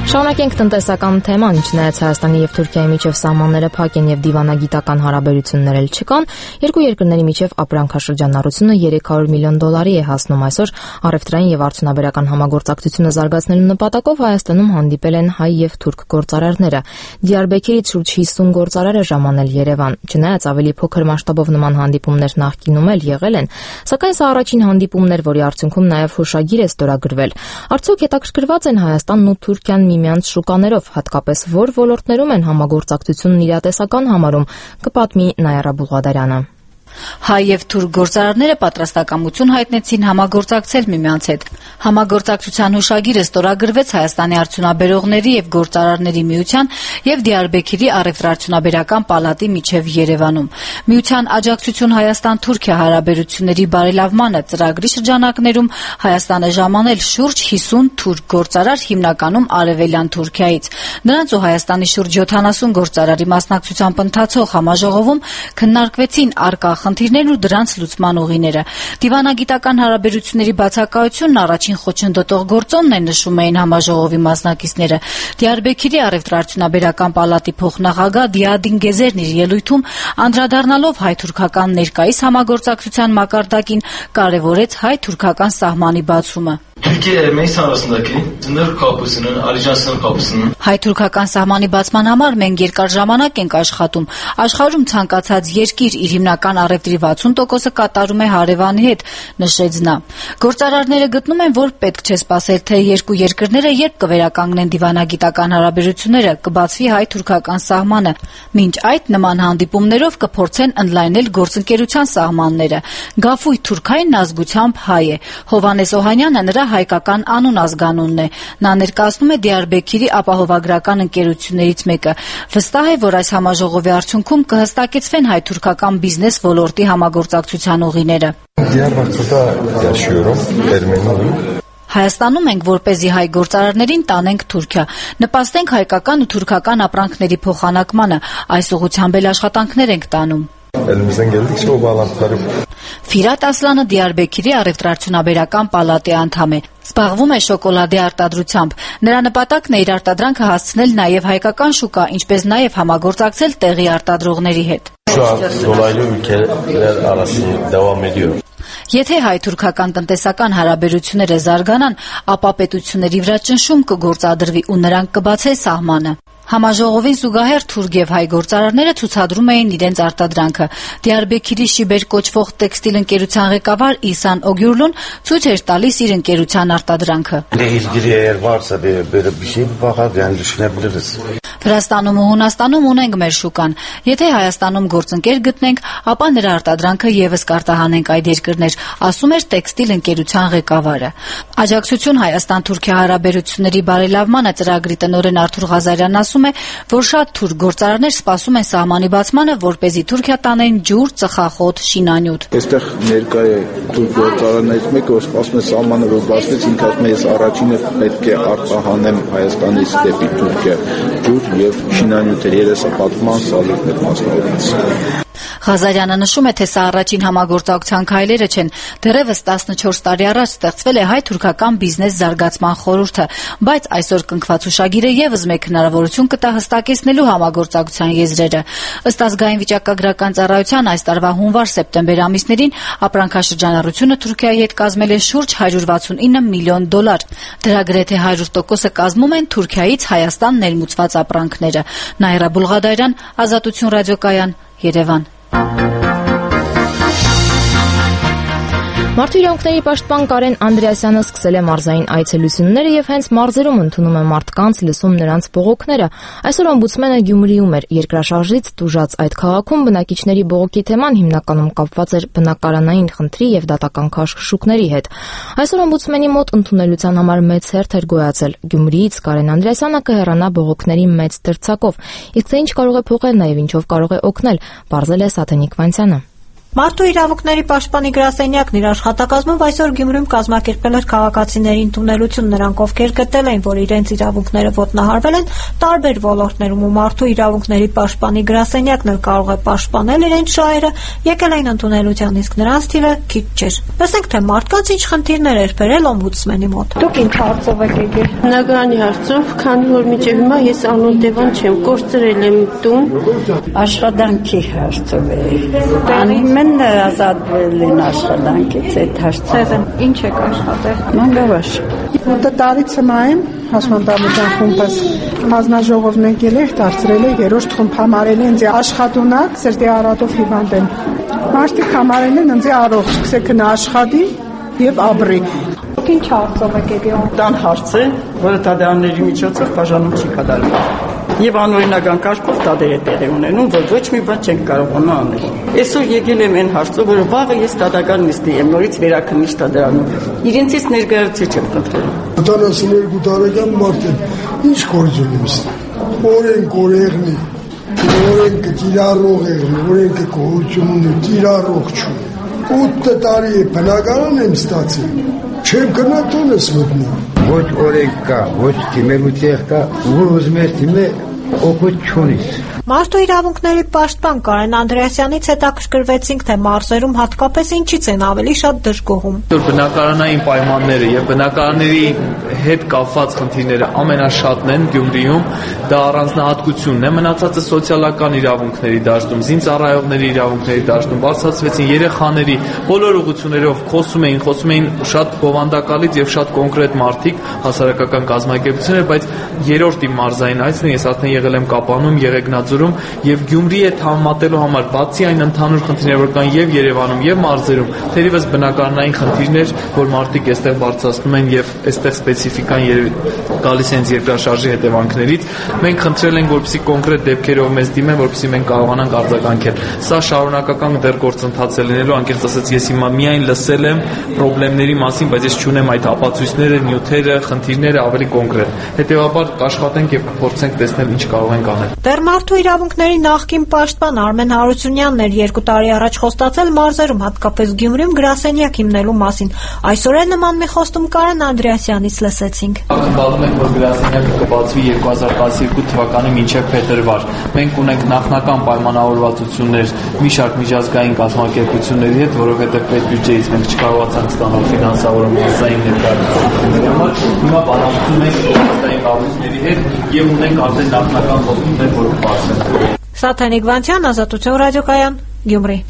Շարունակենք տնտեսական թեման, չնայած Հայաստանի եւ Թուրքիայի միջև սահմանները փակ են եւ դիվանագիտական հարաբերություններ էլ չկան, երկու երկրների միջև ապրանքաշրջանառությունը $300 միլիոն է հասնում այսօր առևտրային եւ արդյունաբերական համագործակցությունը զարգացնելու նպատակով Հայաստանում հանդիպել են հայ եւ թուրք գործարարները։ Դիարբեքերից շուրջ 50 գործարար է ժամանել Երևան։ Չնայած ավելի փոքր մասշտաբով նման հանդիպումներ նախկինում էլ եղել են, սակայն սա առաջին հանդիպումն էր, որի արդյունքում նաեւ հուշագիր է ստորագրվել։ Արդյոք հետաքրքրված են Հայաստանն ու Թուրքիան միմյանց շուկաներով, հատկապես որ ոլորտներում են համագործակցությունն իրատեսական համարում, կպատմի Նայարա Բուլղադարյանը։ Հայ եւ թուրք գործարարները պատրաստակամություն հայտնեցին համագործակցել միմյանց հետ։ Համագործակցության հուշագիրը ստորագրվեց Հայաստանի արդյունաբերողների եւ գործարարների միության եւ Դիարբեքերի առևտրաարդյունաբերական պալատի միջև Երևանում։ Միության աջակցություն Հայաստան-Թուրքիա հարաբերությունների բարելավմանը ծրագրի շրջանակներում Հայաստանը ժամանել շուրջ 50 թուրք գործարար, հիմնականում արևելյան Թուրքիայից։ Նրանց ու Հայաստանի շուրջ 70 գործարարի մասնակցությամբ ընթացող համաժողովում քննարկվեցին առկա խնդիրներն ու դրանց լուծման ուղիները։ Դիվանագիտական հարաբերությունների բացակայությունն առաջին խոչընդոտող գործոնն է, նշում էին համաժողովի մասնակիցները։ Դիարբեքերի առևտրաարդյունաբերական պալատի փոխնախագահ Դիադին Գեզերն իր ելույթում անդրադառնալով հայ-թուրքական ներկայիս համագործակցության մակարդակին կարևորեց հայ-թուրքական սահմանի բացումը։ Türkiye-Ermeni arasındaki sınır kapısının, Alican sınır kapısının հայ-թուրքական սահմանի բացման համար մենք երկար ժամանակ ենք աշխատում։ Աշխարհում ցանկացած երկիր իր հիմնական առևտրի 60%-ը կատարում է հարևանի հետ, նշեց նա։ Գործարարները գտնում են, որ պետք չէ սպասել, թե երկու երկրները երբ կվերականգնեն դիվանագիտական հարաբերությունները, կբացվի հայ-թուրքական սահմանը։ Մինչ այդ նման հանդիպումներով կփորձեն ընդլայնել գործընկերության սահմանները։ Գաֆույ թուրքային ազգությամբ հայ է։ Հովհաննես Օհանյանը նրա հայկական անուն ազգանունն է։ Նա ներկայացնում է Դիարբեքերի ապահովագրական ընկերություններից մեկը։ Վստահ է, որ այս համաժողովի արդյունքում կհստակեցվեն հայ-թուրքական բիզնես ոլորտի համագործակցության ուղիները։ Հայաստանում ենք, որպեսզի հայ գործարարներին տանենք Թուրքիա, նպաստենք հայկական ու թուրքական ապրանքների փոխանակմանը, այս ուղղությամբ էլ աշխատանքներ ենք տանում։ Ֆիրատ Ասլանը Դիարբեքերի առևտրաարդյունաբերական պալատի անդամ է։ Զբաղվում է շոկոլադե արտադրությամբ։ Նրա նպատակն է իր արտադրանքը հասցնել նաև հայկական շուկա, ինչպես նաև համագործակցել տեղի արտադրողների հետ։ Եթե հայ-թուրքական տնտեսական հարաբերությունները զարգանան, ապա պետությունների վրա ճնշում կգործադրվի ու նրանք կբացեն սահմանը։ Համաժողովին զուգահեռ թուրք եւ հայ գործարարները ցուցադրում էին իրենց արտադրանքը։ Դիարբեքերի Շիբեր կոչվող տեքստիլ ընկերության ղեկավար Իսան Օգյուրլուն ցույց էր տալիս իր ընկերության արտադրանքը։ Վրաստանում ու Հունաստանում ունենք մեր շուկան։ Եթե Հայաստանում գործընկեր գտնենք, ապա նրա արտադրանքը եւս կարտահանենք այդ երկրներ, ասում էր տեքստիլ ընկերության ղեկավարը։ Աջակցություն Հայաստան-Թուրքիա հարաբերությունների բարելավմանը ծրագրի տնօրեն Արթուր Ղազարյանն ասում է, որ շատ թուրք գործարարներ սպասում են սահմանի բացմանը, որպեսզի Թուրքիա տանեն ջուր, ծխախոտ, շինանյութ։ Այստեղ ներկա է թուրք գործարարներից մեկը, որ սպասում է սահմանը որ բացվեց, ինքը ասում է, ես առաջինը պետք է արտահանեմ Հայաստանից դեպի Թուրքիա ջուր եւ շինանյութեր, երեսապատման, սալիկներ մասնավորից։ Ղազարյանը նշում է, թե սա առաջին համագործակցության քայլերը չեն։ Դեռևս 14 տարի առաջ ստեղծվել է հայ-թուրքական բիզնես զարգացման խորհուրդը, բայց այսօր կնքված հուշագիրը եւս մեկ հնարավորություն կտա հստակեցնելու համագործակցության եզրերը։ Ըստ ազգային վիճակագրական ծառայության այս տարվա հունվար-սեպտեմբեր ամիսներին ապրանքաշրջանառությունը Թուրքիայի հետ կազմել է շուրջ $169 միլիոն։ Դրա գրեթե 100%-ը կազմում են Թուրքիայից Հայաստան ներմուծված ապրանքները։ Նայարա Բուլղադարյան, Ազատություն ռադիոկայան, Երևան։ Մարդու իրավունքների պաշտպան Կարեն Անդրեասյանը սկսել է մարզային այցելությունները եւ հենց մարզերում ընդունում է մարդկանց, լսում նրանց բողոքները։ Այսօր օմբուդսմենը Գյումրիում էր։ Երկրաշարժից տուժած այդ քաղաքում բնակիչների բողոքի թեման հիմնականում կապված էր բնակարանային խնդրի եւ դատական քաշքշուկների հետ։ Այսօր օմբուդսմենի մոտ ընդունելության համար մեծ հերթ էր գոյացել։ Գյումրիից Կարեն Անդրեասյանը կհեռանա բողոքների մեծ դրձակով։ Իսկ թե ինչ կարող է փոխել, նաեւ ինչով կարող է օգնել, բարձել է Սաթենիկ Վանցյանը։ Մարդու իրավունքների պաշտպանի գրասենյակն իր աշխատակազմով այսօր Գյումրիում կազմակերպել էր քաղաքացիների ընդունելություն, նրանք ովքեր գտել էին, որ իրենց իրավունքները ոտնահարվել են տարբեր ոլորտներում ու մարդու իրավունքների պաշտպանի գրասենյակն էլ կարող է պաշտպանել իրենց շահերը, եկել էին ընդունելության, իսկ նրանց թիվը քիչ չէր։ Լսենք, թե մարդկանց ինչ խնդիրներ էր բերել օմբուդսմենի մոտ։ Դուք ինչ հարցով եք եկել։ Նագանի հարցով, քանի որ միջև հիմա ես անօնտևան չեմ, կորցրել եմ տուն, աշխատանքի հարցով է։ Անիմեն ազատվել են աշխատանքից այդ հարցերը։ Ինչ եք աշխատել։ Մանգավաշ։ Որտե տարից եմ հաշմանդամության խումբս հանձնաժողովն եկել է, դարձրել է երրորդ խումբ համարել են աշխատունակ, սրտի արատով հիվանդ են։ Մարդիկ համարել են ինձ առողջ, սկսեք նա աշխատի եւ ապրի։ Ինչ հարցով եք եկել։ Տան հարց է, որը դատարանների միջոցով բաժանում չի կատարվում։ Եվ անօրինական կարգով դատեր է տեղի ունենում, որ ոչ մի բան չենք կարողանում անել։ Այսօր եկել եմ այն հարցով, որ վաղը ես դատական նիստի եմ նորից վերաքննիչ դատարանում։ Իրենցից ներկայացուցիչ եմ խնդրել։ 72 տարեկան մարդ եմ, ինչ գործ ունեմ ստա։ Օրենքն է, օրենքը կիրառող է, օրենքը գոյություն ունի, կիրառող չունի։ 8 տարի է բնակարան եմ ստացել։ Չեմ գնա տունս մտնում։ Ոչ օրենք կա, ոչ թիմելու տեղ կա, որ ուզում ես թիմը օգուտ չունիս։ Մարդու իրավունքների պաշտպան Կարեն Անդրեասյանից հետաքրքրվեցինք, թե մարզերում հատկապես ինչից են ավելի շատ դժգոհում։ Բնակարանային պայմանները եւ բնակարանների հետ կապված խնդիրները ամենաշատն են Գյումրիում, դա առանձնահատկությունն է, մնացածը սոցիալական իրավունքների դաշտում, զինծառայողների իրավունքների դաշտում, բարձրացվեցին երեխաների բոլոր ուղղություններով խոսում էին շատ բովանդակալից եւ շատ կոնկրետ մարդիկ, հասարակական կազմակերպություններ, բայց երրորդ իմ մարզային այցն է, ես արդեն եղել եմ Կապանում, Եղեգնաձորում եւ Գյումրի հետ համատելու համար բացի այն ընդհանուր խնդիրներ, որ կան եւ Երևանում եւ մարզերում, թերևս բնակարանային խնդիրներ, որ մարդիկ այստեղ բարձրացնում են եւ այստեղ սպეციფიკան գալիս են երկրաշարժի հետևանքներից, մենք խնդրել ենք, որպեսզի կոնկրետ դեպքերով մեզ դիմեն, որպեսզի մենք կարողանանք արձագանքել։ Սա շարունակական դեռ գործընթաց է լինելու, անկեղծ ասած ես հիմա միայն լսել եմ խնդիրների մասին, բայց ես չունեմ այդ ապացույցները, նյութերը, խնդիրները ավելի կոնկրետ։ Հետևաբար կաշխատենք եւ փորձենք տեսնել ինչ կարող ենք անել։ Դեռ մարդու իրավունքների նախկին պաշտպան Արմեն Հարությունյանն էր 2 տարի առաջ խոստացել մարզերում, հատկապես Գյումրիում գրասենյակ հիմնելու մասին։ Այսօր է նման մի խոստում Կարեն Անդրեասյանից լսեցինք։ Ակնկալում ենք, որ գրասենյակը կբացվի 2012 թվականի մինչև փետրվար։ Մենք ունենք նախնական պայմանավորվածություններ մի շարք միջազգային կազմակերպությունների հետ, որովհետև պետբյուջեից մենք չկարողացանք ստանալ ֆինանսավորում մարզային ներկայացումների համար։ Հիմա բանակցում ենք օգտային կառույցների հետ եւ ունենք արդեն նախնական խոստումներ, որոնք բացեն։ Սաթանիկ Վանցյան, Ազատություն ռադիոկայան, Գյումրի։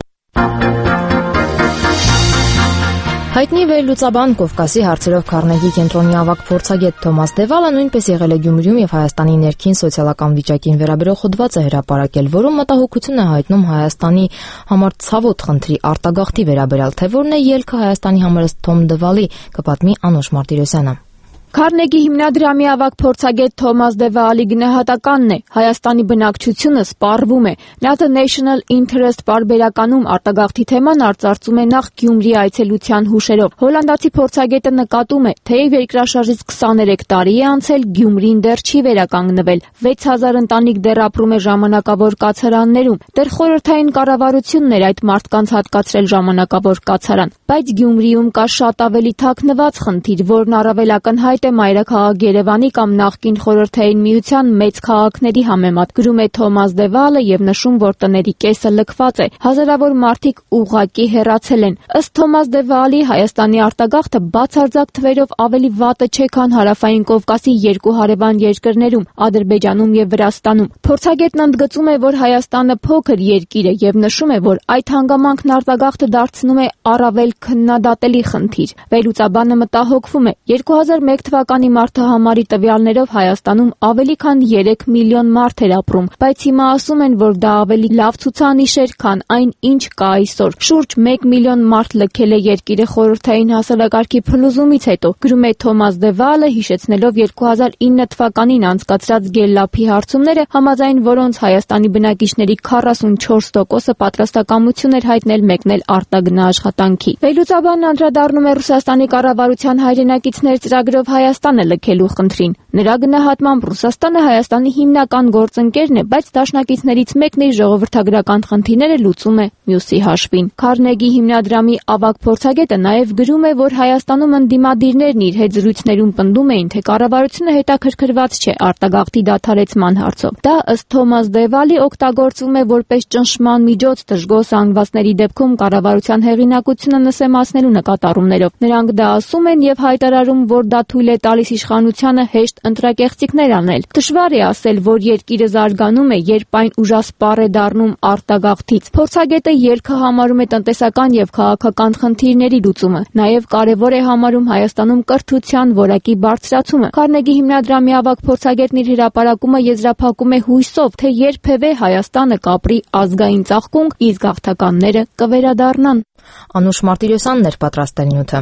Հայտնի վերլուծաբան Կովկասի հարցերով Քարնեգի կենտրոնի ավագ փորձագետ Թոմաս Դևալը նույնպես եղել է Գյումրիում եւ Հայաստանի ներքին սոցիալական վիճակին վերաբերող հոդված է հրապարակել, որում մտահոգություն է հայտնում Հայաստանի համար ցավոտ խնդրի արտագաղթի վերաբերյալ, թե որն է ելքը Հայաստանի համար ըստ Թոմ Դևալի, կպատմի Անուշ Մարտիրոսյանը։ Քարնեգի հիմնադրամի ավագ փորձագետ Թոմաս Դևալի գնահատականն է. Հայաստանի բնակչությունը սպառվում է։ Նա The National Interest պարբերականում արտագաղթի թեման արծարծում է նախ Գյումրի այցելության հուշերով։ Հոլանդացի փորձագետը նկատում է, թեև երկրաշարժից 23 տարի է անցել, Գյումրին դեռ չի վերականգնվել։ 6000 ընտանիք դեռ ապրում է ժամանակավոր կացարաններում։ Դեռ խորհրդային կառավարությունն էր այդ մարդկանց հատկացրել ժամանակավոր կացարան։ Բայց Գյումրիում կա շատ ավելի թաքնված խնդիր, որն առավել ակնհայտ է մայրաքաղաք Երևանի կամ նախկին խորհրդային միության մեծ քաղաքների համեմատ, գրում է Թոմաս Դևալը եւ նշում, որ տների կեսը լքված է, հազարավոր մարդիկ ուղղակի հեռացել են։ Ըստ Թոմաս Դևալի, Հայաստանի արտագաղթը բացարձակ թվերով ավելի վատը չէ, քան Հարավային Կովկասի երկու հարևան երկրներում՝ Ադրբեջանում եւ Վրաստանում։ Փորձագետն ընդգծում է, որ Հայաստանը փոքր երկիր է եւ նշում է, որ այդ հանգամանքն արտագաղթը դարձնում է առավել քննադատելի խնդիր։ Վերլուծաբանը մտահոգվում է 2001 թվականի մարտահամարի տվյալներով Հայաստանում ավելի քան 3 միլիոն մարդ էր ապրում, բայց հիմա ասում են, որ դա ավելի լավ ցուցանիշ էր, քան այն, ինչ կա այսօր։ Շուրջ 1 միլիոն մարդ լքել է երկիրը խորհրդային հասարակարգի փլուզումից հետո, գրում է Թոմաս Դևալը, հիշեցնելով 2009 թվականին անցկացրած Գելլափի հարցումները, համաձայն որոնց Հայաստանի բնակիչների 44%-ը պատրաստակամություն էր հայտնել մեկնել արտագնա աշխատանքի։ Վերլուծաբանն անդրադառնում է Ռուսաստանի կառավարության հայրենակիցներ ծրագրով Հայաստանը լքելու խնդրին։ Նրա գնահատմամբ Ռուսաստանը Հայաստանի հիմնական գործընկերն է, բայց դաշնակիցներից մեկն իր ժողովրդագրական խնդիրները լուծում է մյուսի հաշվին։ Քարնեգի հիմնադրամի ավագ փորձագետը նաև գրում է, որ Հայաստանում ընդդիմադիրներն իր հետ զրույցներում պնդում էին, թե կառավարությունը հետաքրքրված չէ արտագաղթի դադարեցման հարցով։ Դա ըստ Թոմաս Դևալի օգտագործվում է որպես ճնշման միջոց դժգոհ զանգվածների դեպքում կառավարության հեղինակությունը նսեմացնելու նկատառումներով։ Նրանք դա ասում են եւ հայտարարում, որ դա թույլ է տալիս իշխանությանը հեշտ ընտրակեղծիքներ անել։ Դժվար է ասել, որ երկիրը զարգանում է, երբ այն ուժասպառ է դառնում արտագաղթից։ Փորձագետը ելքը համարում է տնտեսական եւ քաղաքական խնդիրների լուծումը։ Նաեւ կարեւոր է համարում Հայաստանում կրթության որակի բարձրացումը։ Քարնեգի հիմնադրամի ավագ փորձագետն իր հրապարակումը եզրափակում է հույսով, թե երբևէ Հայաստանը կապրի ազգային ծաղկունք, իսկ գաղթականները կվերադառնան։ Անուշ Մարտիրոսյանն էր պատրաստել նյութը։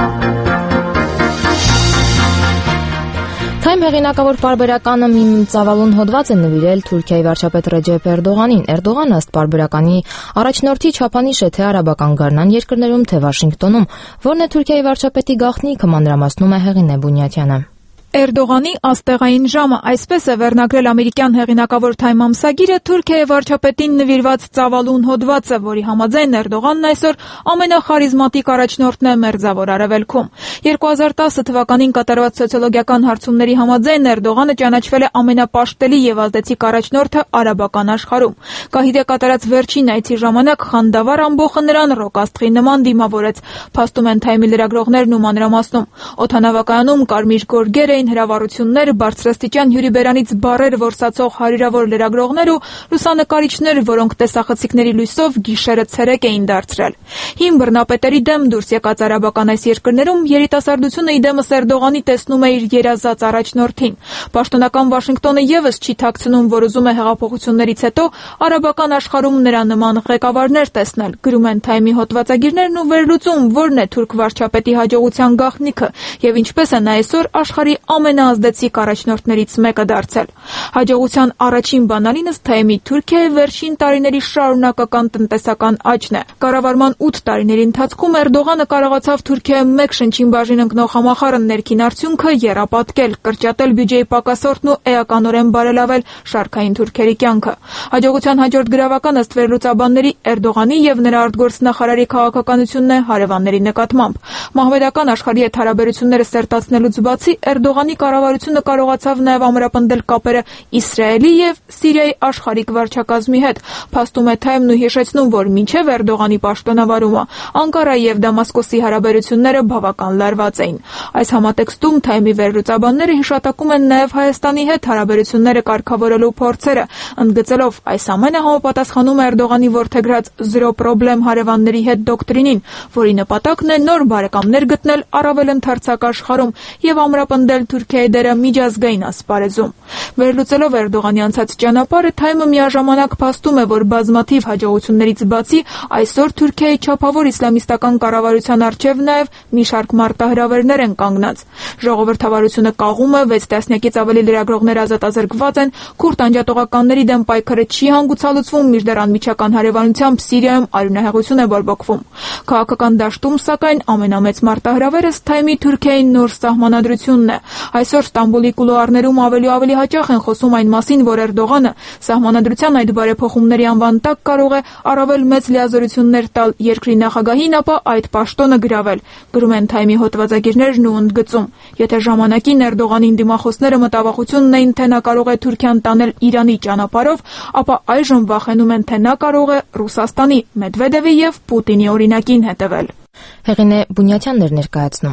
Թայմ հեղինակավոր պարբերականը մի ծավալուն հոդված է նվիրել Թուրքիայի վարչապետ Ռեջեփ Էրդողանին։ Էրդողանը ըստ պարբերականի առաջնորդի չափանիշ է թե արաբական գարնան երկրներում, թե Վաշինգտոնում, որն է Թուրքիայի վարչապետի գաղտնիքը, մանրամասնում է Հեղինե Բունյաթյանը։ Էրդողանի աստեղային ժամը, այսպես է վերնագրել ամերիկյան հեղինակավոր Թայմ ամսագիրը Թուրքիայի վարչապետին նվիրված ծավալուն հոդվածը, որի համաձայն Էրդողանն այսօր ամենախարիզմատիկ առաջնորդն է Մերձավոր Արևելքում։ 2010 թվականին կատարված սոցիոլոգիական հարցումների համաձայն Էրդողանը ճանաչվել է ամենապաշտելի եւ ազդեցիկ առաջնորդը արաբական աշխարհում։ Կահիրե կատարած վերջին այցի ժամանակ խանդավառ ամբոխը նրան ռոկաստղի նման դիմավորեց, փաստում են Թայմի լրագրողներն ու մանրամասնում։ Օդանավակայանում կարմիր գորգեր հրավառություններ, բարձրաստիճան հյուրիբերանից բառեր որսացող հարյուրավոր լրագրողներ ու լուսանկարիչներ, որոնք տեսախցիկների լույսով գիշերը ցերեկ էին դարձրել։ Հին բռնապետերի դեմ դուրս եկած արաբական այս երկրներում երիտասարդությունը իդեմս Էրդողանի տեսնում է իր երազած առաջնորդին։ Պաշտոնական Վաշինգտոնը եւս չի թաքցնում, որ ուզում է հեղափոխություններից հետո արաբական աշխարհում նրա նման ղեկավարներ տեսնել։ Գրում են Թայմի հոդվածագիրներն ու վերլուծում, որն է թուրք վարչապետի հաջողության գաղտնիքը եւ ինչպես է նա այսօր աշխարհի ամենաազդեցիկ առաջնորդներից մեկը դարձել։ Հաջողության առաջին բանալին ըստ Թայմի Թուրքիայի վերջին տարիների շարունակական տնտեսական աճն է։ Կառավարման 8 տարիների ընթացքում Էրդողանը կարողացավ Թուրքիայում մեկ շնչին բաժին ընկնող համախառն ներքին արդյունքը եռապատկել, կրճատել բյուջեի պակասորտն ու էականորեն բարելավել շարքային թուրքերի կյանքը։ Հաջողության հաջորդ գրավական ըստ վերլուծաբանների Էրդողանի եւ նրա արտգործնախարարի քաղաքականությունն է հարևանների նկատմամբ։ Մահմեդական աշխարհի հետ հարաբերությունները սերտացնելուց բացի Էրդողանի կառավարությունը կարողացավ նաև ամրապնդել կապերը Իսրայելի եւ Սիրիայի աշխարհիկ վարչակազմի հետ։ Փաստում է Թայմն ու հիշեցնում, որ մինչև Էրդողանի պաշտոնավարումը Անկարայի եւ Դամասկոսի հարաբերությունները բավական լարված էին։ Այս համատեքստում Թայմի վերլուծաբանները հիշատակում են նաև Հայաստանի հետ հարաբերությունները կարգավորելու փորձերը, ընդգծելով այս ամենը համապատասխանում Էրդողանի որդեգրած «զրո պրոբլեմ» հարևանների հետ դոկտրինին, որի նպատակն է նոր բարեկամներ գտնել առավել ընդարձակ աշխարհում եւ ամրապնդել Թուրքիայի դերը միջազգային ասպարեզում։ Վերլուծելով Էրդողանի անցած ճանապարհը, Թայմը միաժամանակ փաստում է, որ բազմաթիվ հաջողություններից բացի այսօր Թուրքիայի չափավոր իսլամիստական կառավարության առջև նաև մի շարք մարտահրավերներ են կանգնած։ Ժողովրդավարությունը կաղում է, 6 տասնյակից ավելի լրագրողներ ազատազրկված են, քուրդ անջատողականների դեմ պայքարը չի հանգուցալուծվում, մինչդեռ անմիջական հարևանությամբ Սիրիայում արյունահեղություն է բորբոքվում։ Քաղաքական դաշտում, սակայն, ամենամեծ մարտահրավերը Թայմի Թուրքիայի նոր սահմանադրությունն է։ Այսօր Ստամբուլի կուլուարներում ավելի ու ավելի հաճախ են խոսում այն մասին, որ Էրդողանը սահմանադրության այդ բարեփոխումների անվան տակ կարող է առավել մեծ լիազորություններ տալ երկրի նախագահին, ապա այդ պաշտոնը գրավել։ Գրում են Թայմի հոդվածագիրներն ու ընդգծում. Եթե ժամանակին Էրդողանին դիմախոսները մտավախություն ունեին, թե նա կարող է Թուրքիան տանել Իրանի ճանապարհով, ապա այժմ վախենում են, թե նա կարող է Ռուսաստանի, Մեդվեդևի եւ Պուտինի օրինակին հետևել։ Հեղինե Բունյաթյանն էր ներկայացնում։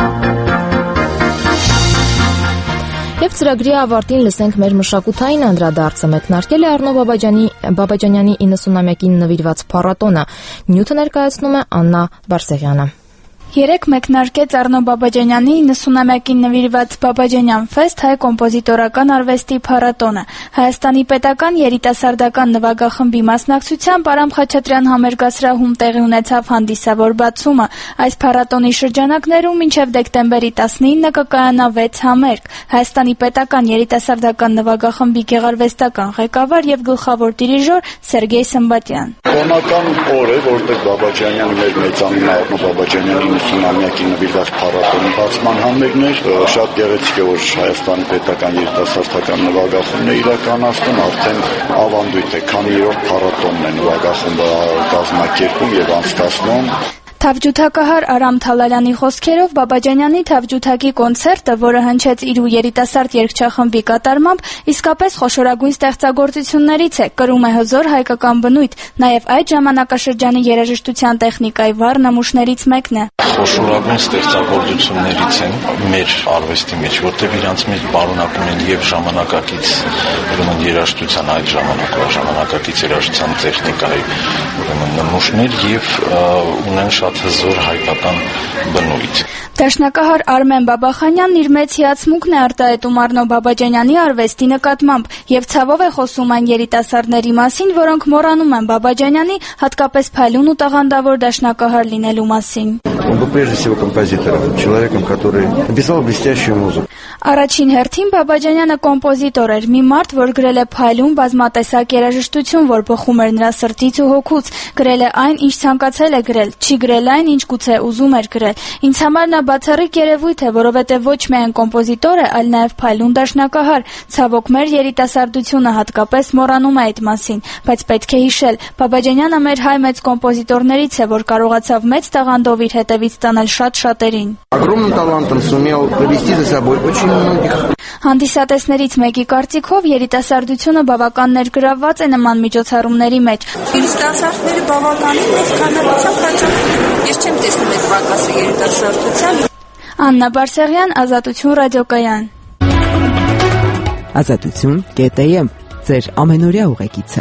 Եվ ծրագրի ավարտին լսենք մեր մշակութային անդրադարձը, մեկնարկել է Առնո Բաբաջանյանի 90-ամյակին նվիրված փառատոնը։ Նյութը ներկայացնում է Աննա Բարսեղյանը։ Երեկ մեկնարկեց Առնո Բաբաջանյանի 90-ամյակին նվիրված Բաբաջանյան ֆեստ հայ կոմպոզիտորական արվեստի փառատոնը։ Հայաստանի պետական երիտասարդական նվագախմբի մասնակցությամբ Արամ Խաչատրյան համերգասրահում տեղի ունեցավ հանդիսավոր բացումը։ Այս փառատոնի շրջանակներում մինչև դեկտեմբերի 19-ը կկայանա 6 համերգ։ Հայաստանի պետական երիտասարդական նվագախմբի գեղարվեստական ղեկավար եւ գլխավոր դիրիժոր Սերգեյ Սմբատյան։ Տոնական օր է, որտեղ Բաբաջանյանը մեր մեծամին Առնո Բաբաջանյանի 90-ամյակի նվիրված փառատոնի բացման համերն էր։ Շատ գեղեցիկ է, որ Հայաստանի պետական երիտասարդական նվագախումբն է իրականացնում, արդեն ավանդույթ է, քանի երրորդ փառատոնն է նվագախումբը կազմակերպում եւ անցկացնում։ Թավջութակահար Արամ Թալալյանի խոսքերով Բաբաջանյանի թավջութակի կոնցերտը, որը հնչեց իր ու երիտասարդ երգչախմբի կատարմամբ, իսկապես խոշորագույն ստեղծագործություններից է, կրում է հզոր հայկական բնույթ, նաև այդ ժամանակաշրջանի երաժշտության տեխնիկայի վառ նմուշներից մեկն է։ Խոշորագույն ստեղծագործություններից են մեր արվեստի մեջ, որտեղ իրանց մեջ պարունակում են եւ ժամանակակից ուրեմն երաժշտության այդ ժամանակակից երաժշտության տեխնիկայի ուրեմն նմուշներ եւ ունեն շատ հզոր հայկական բնույթ։ Դաշնակահար Արմեն Բաբախանյանն իր մեծ հիացմունքն է արտահայտում Արնո Բաբաջանյանի արվեստի նկատմամբ եւ ցավով է խոսում այն երիտասարդների մասին, որոնք մոռանում են Բաբաջանյանի հատկապես փայլուն ու տաղանդավոր դաշնակահար լինելու մասին։ Он был прежде всего композитором, человеком, который написал блестящую музыку. Առաջին հերթին Բաբաջանյանը կոմպոզիտոր էր, մի մարդ, որ գրել է փայլուն բազմատեսակ երաժշտություն, որ բխում էր նրա սրտից ու հոգուց, գրել է այն, ինչ ցանկացել է գրել, չի գրել այն, ինչ գուցե ուզում էր գրել։ Ինձ համար նա բացառիկ երևույթ է, որովհետև ոչ միայն կոմպոզիտոր է, այլ նաև փայլուն դաշնակահար։ Ցավոք մեր երիտասարդությունը հատկապես մոռանում է այդ մասին, բայց պետք է հիշել, Բաբաջանյանը մեր հայ մեծ կոմպոզիտորներից է, որ կարողացավ մեծ տաղանդով իր հետևից տանել շատ շատերին։ Огромным талантом сумел повести за собой очень многих. Հանդիսատեսներից մեկի կարծիքով երիտասարդությունը բավական ներգրավված է նման միջոցառումների մեջ։ Երիտասարդները բավականին մեծ քանակությամբ հաճախ ես չեմ տեսնում այդ պակասը երիտասարդության։ Աննա Բարսեղյան, Ազատություն ռադիոկայան։ Ազատություն.am ձեր ամենօրյա ուղեկիցը։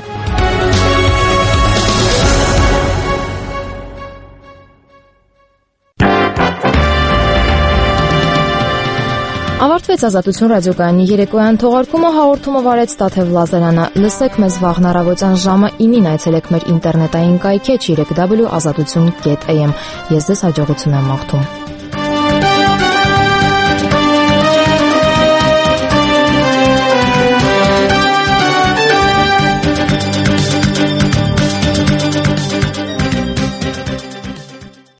Ավարտվեց Ազատություն ռադիոկայանի երեկոյան թողարկումը, հաղորդումը վարեց Տաթև Լազարյանը։ Լսեք մեզ վաղ առավոտյան ժամը 9-ին, այցելեք մեր ինտերնետային կայքեջ www.azatutun.am։ Ես ձեզ հաջողություն եմ մաղթում։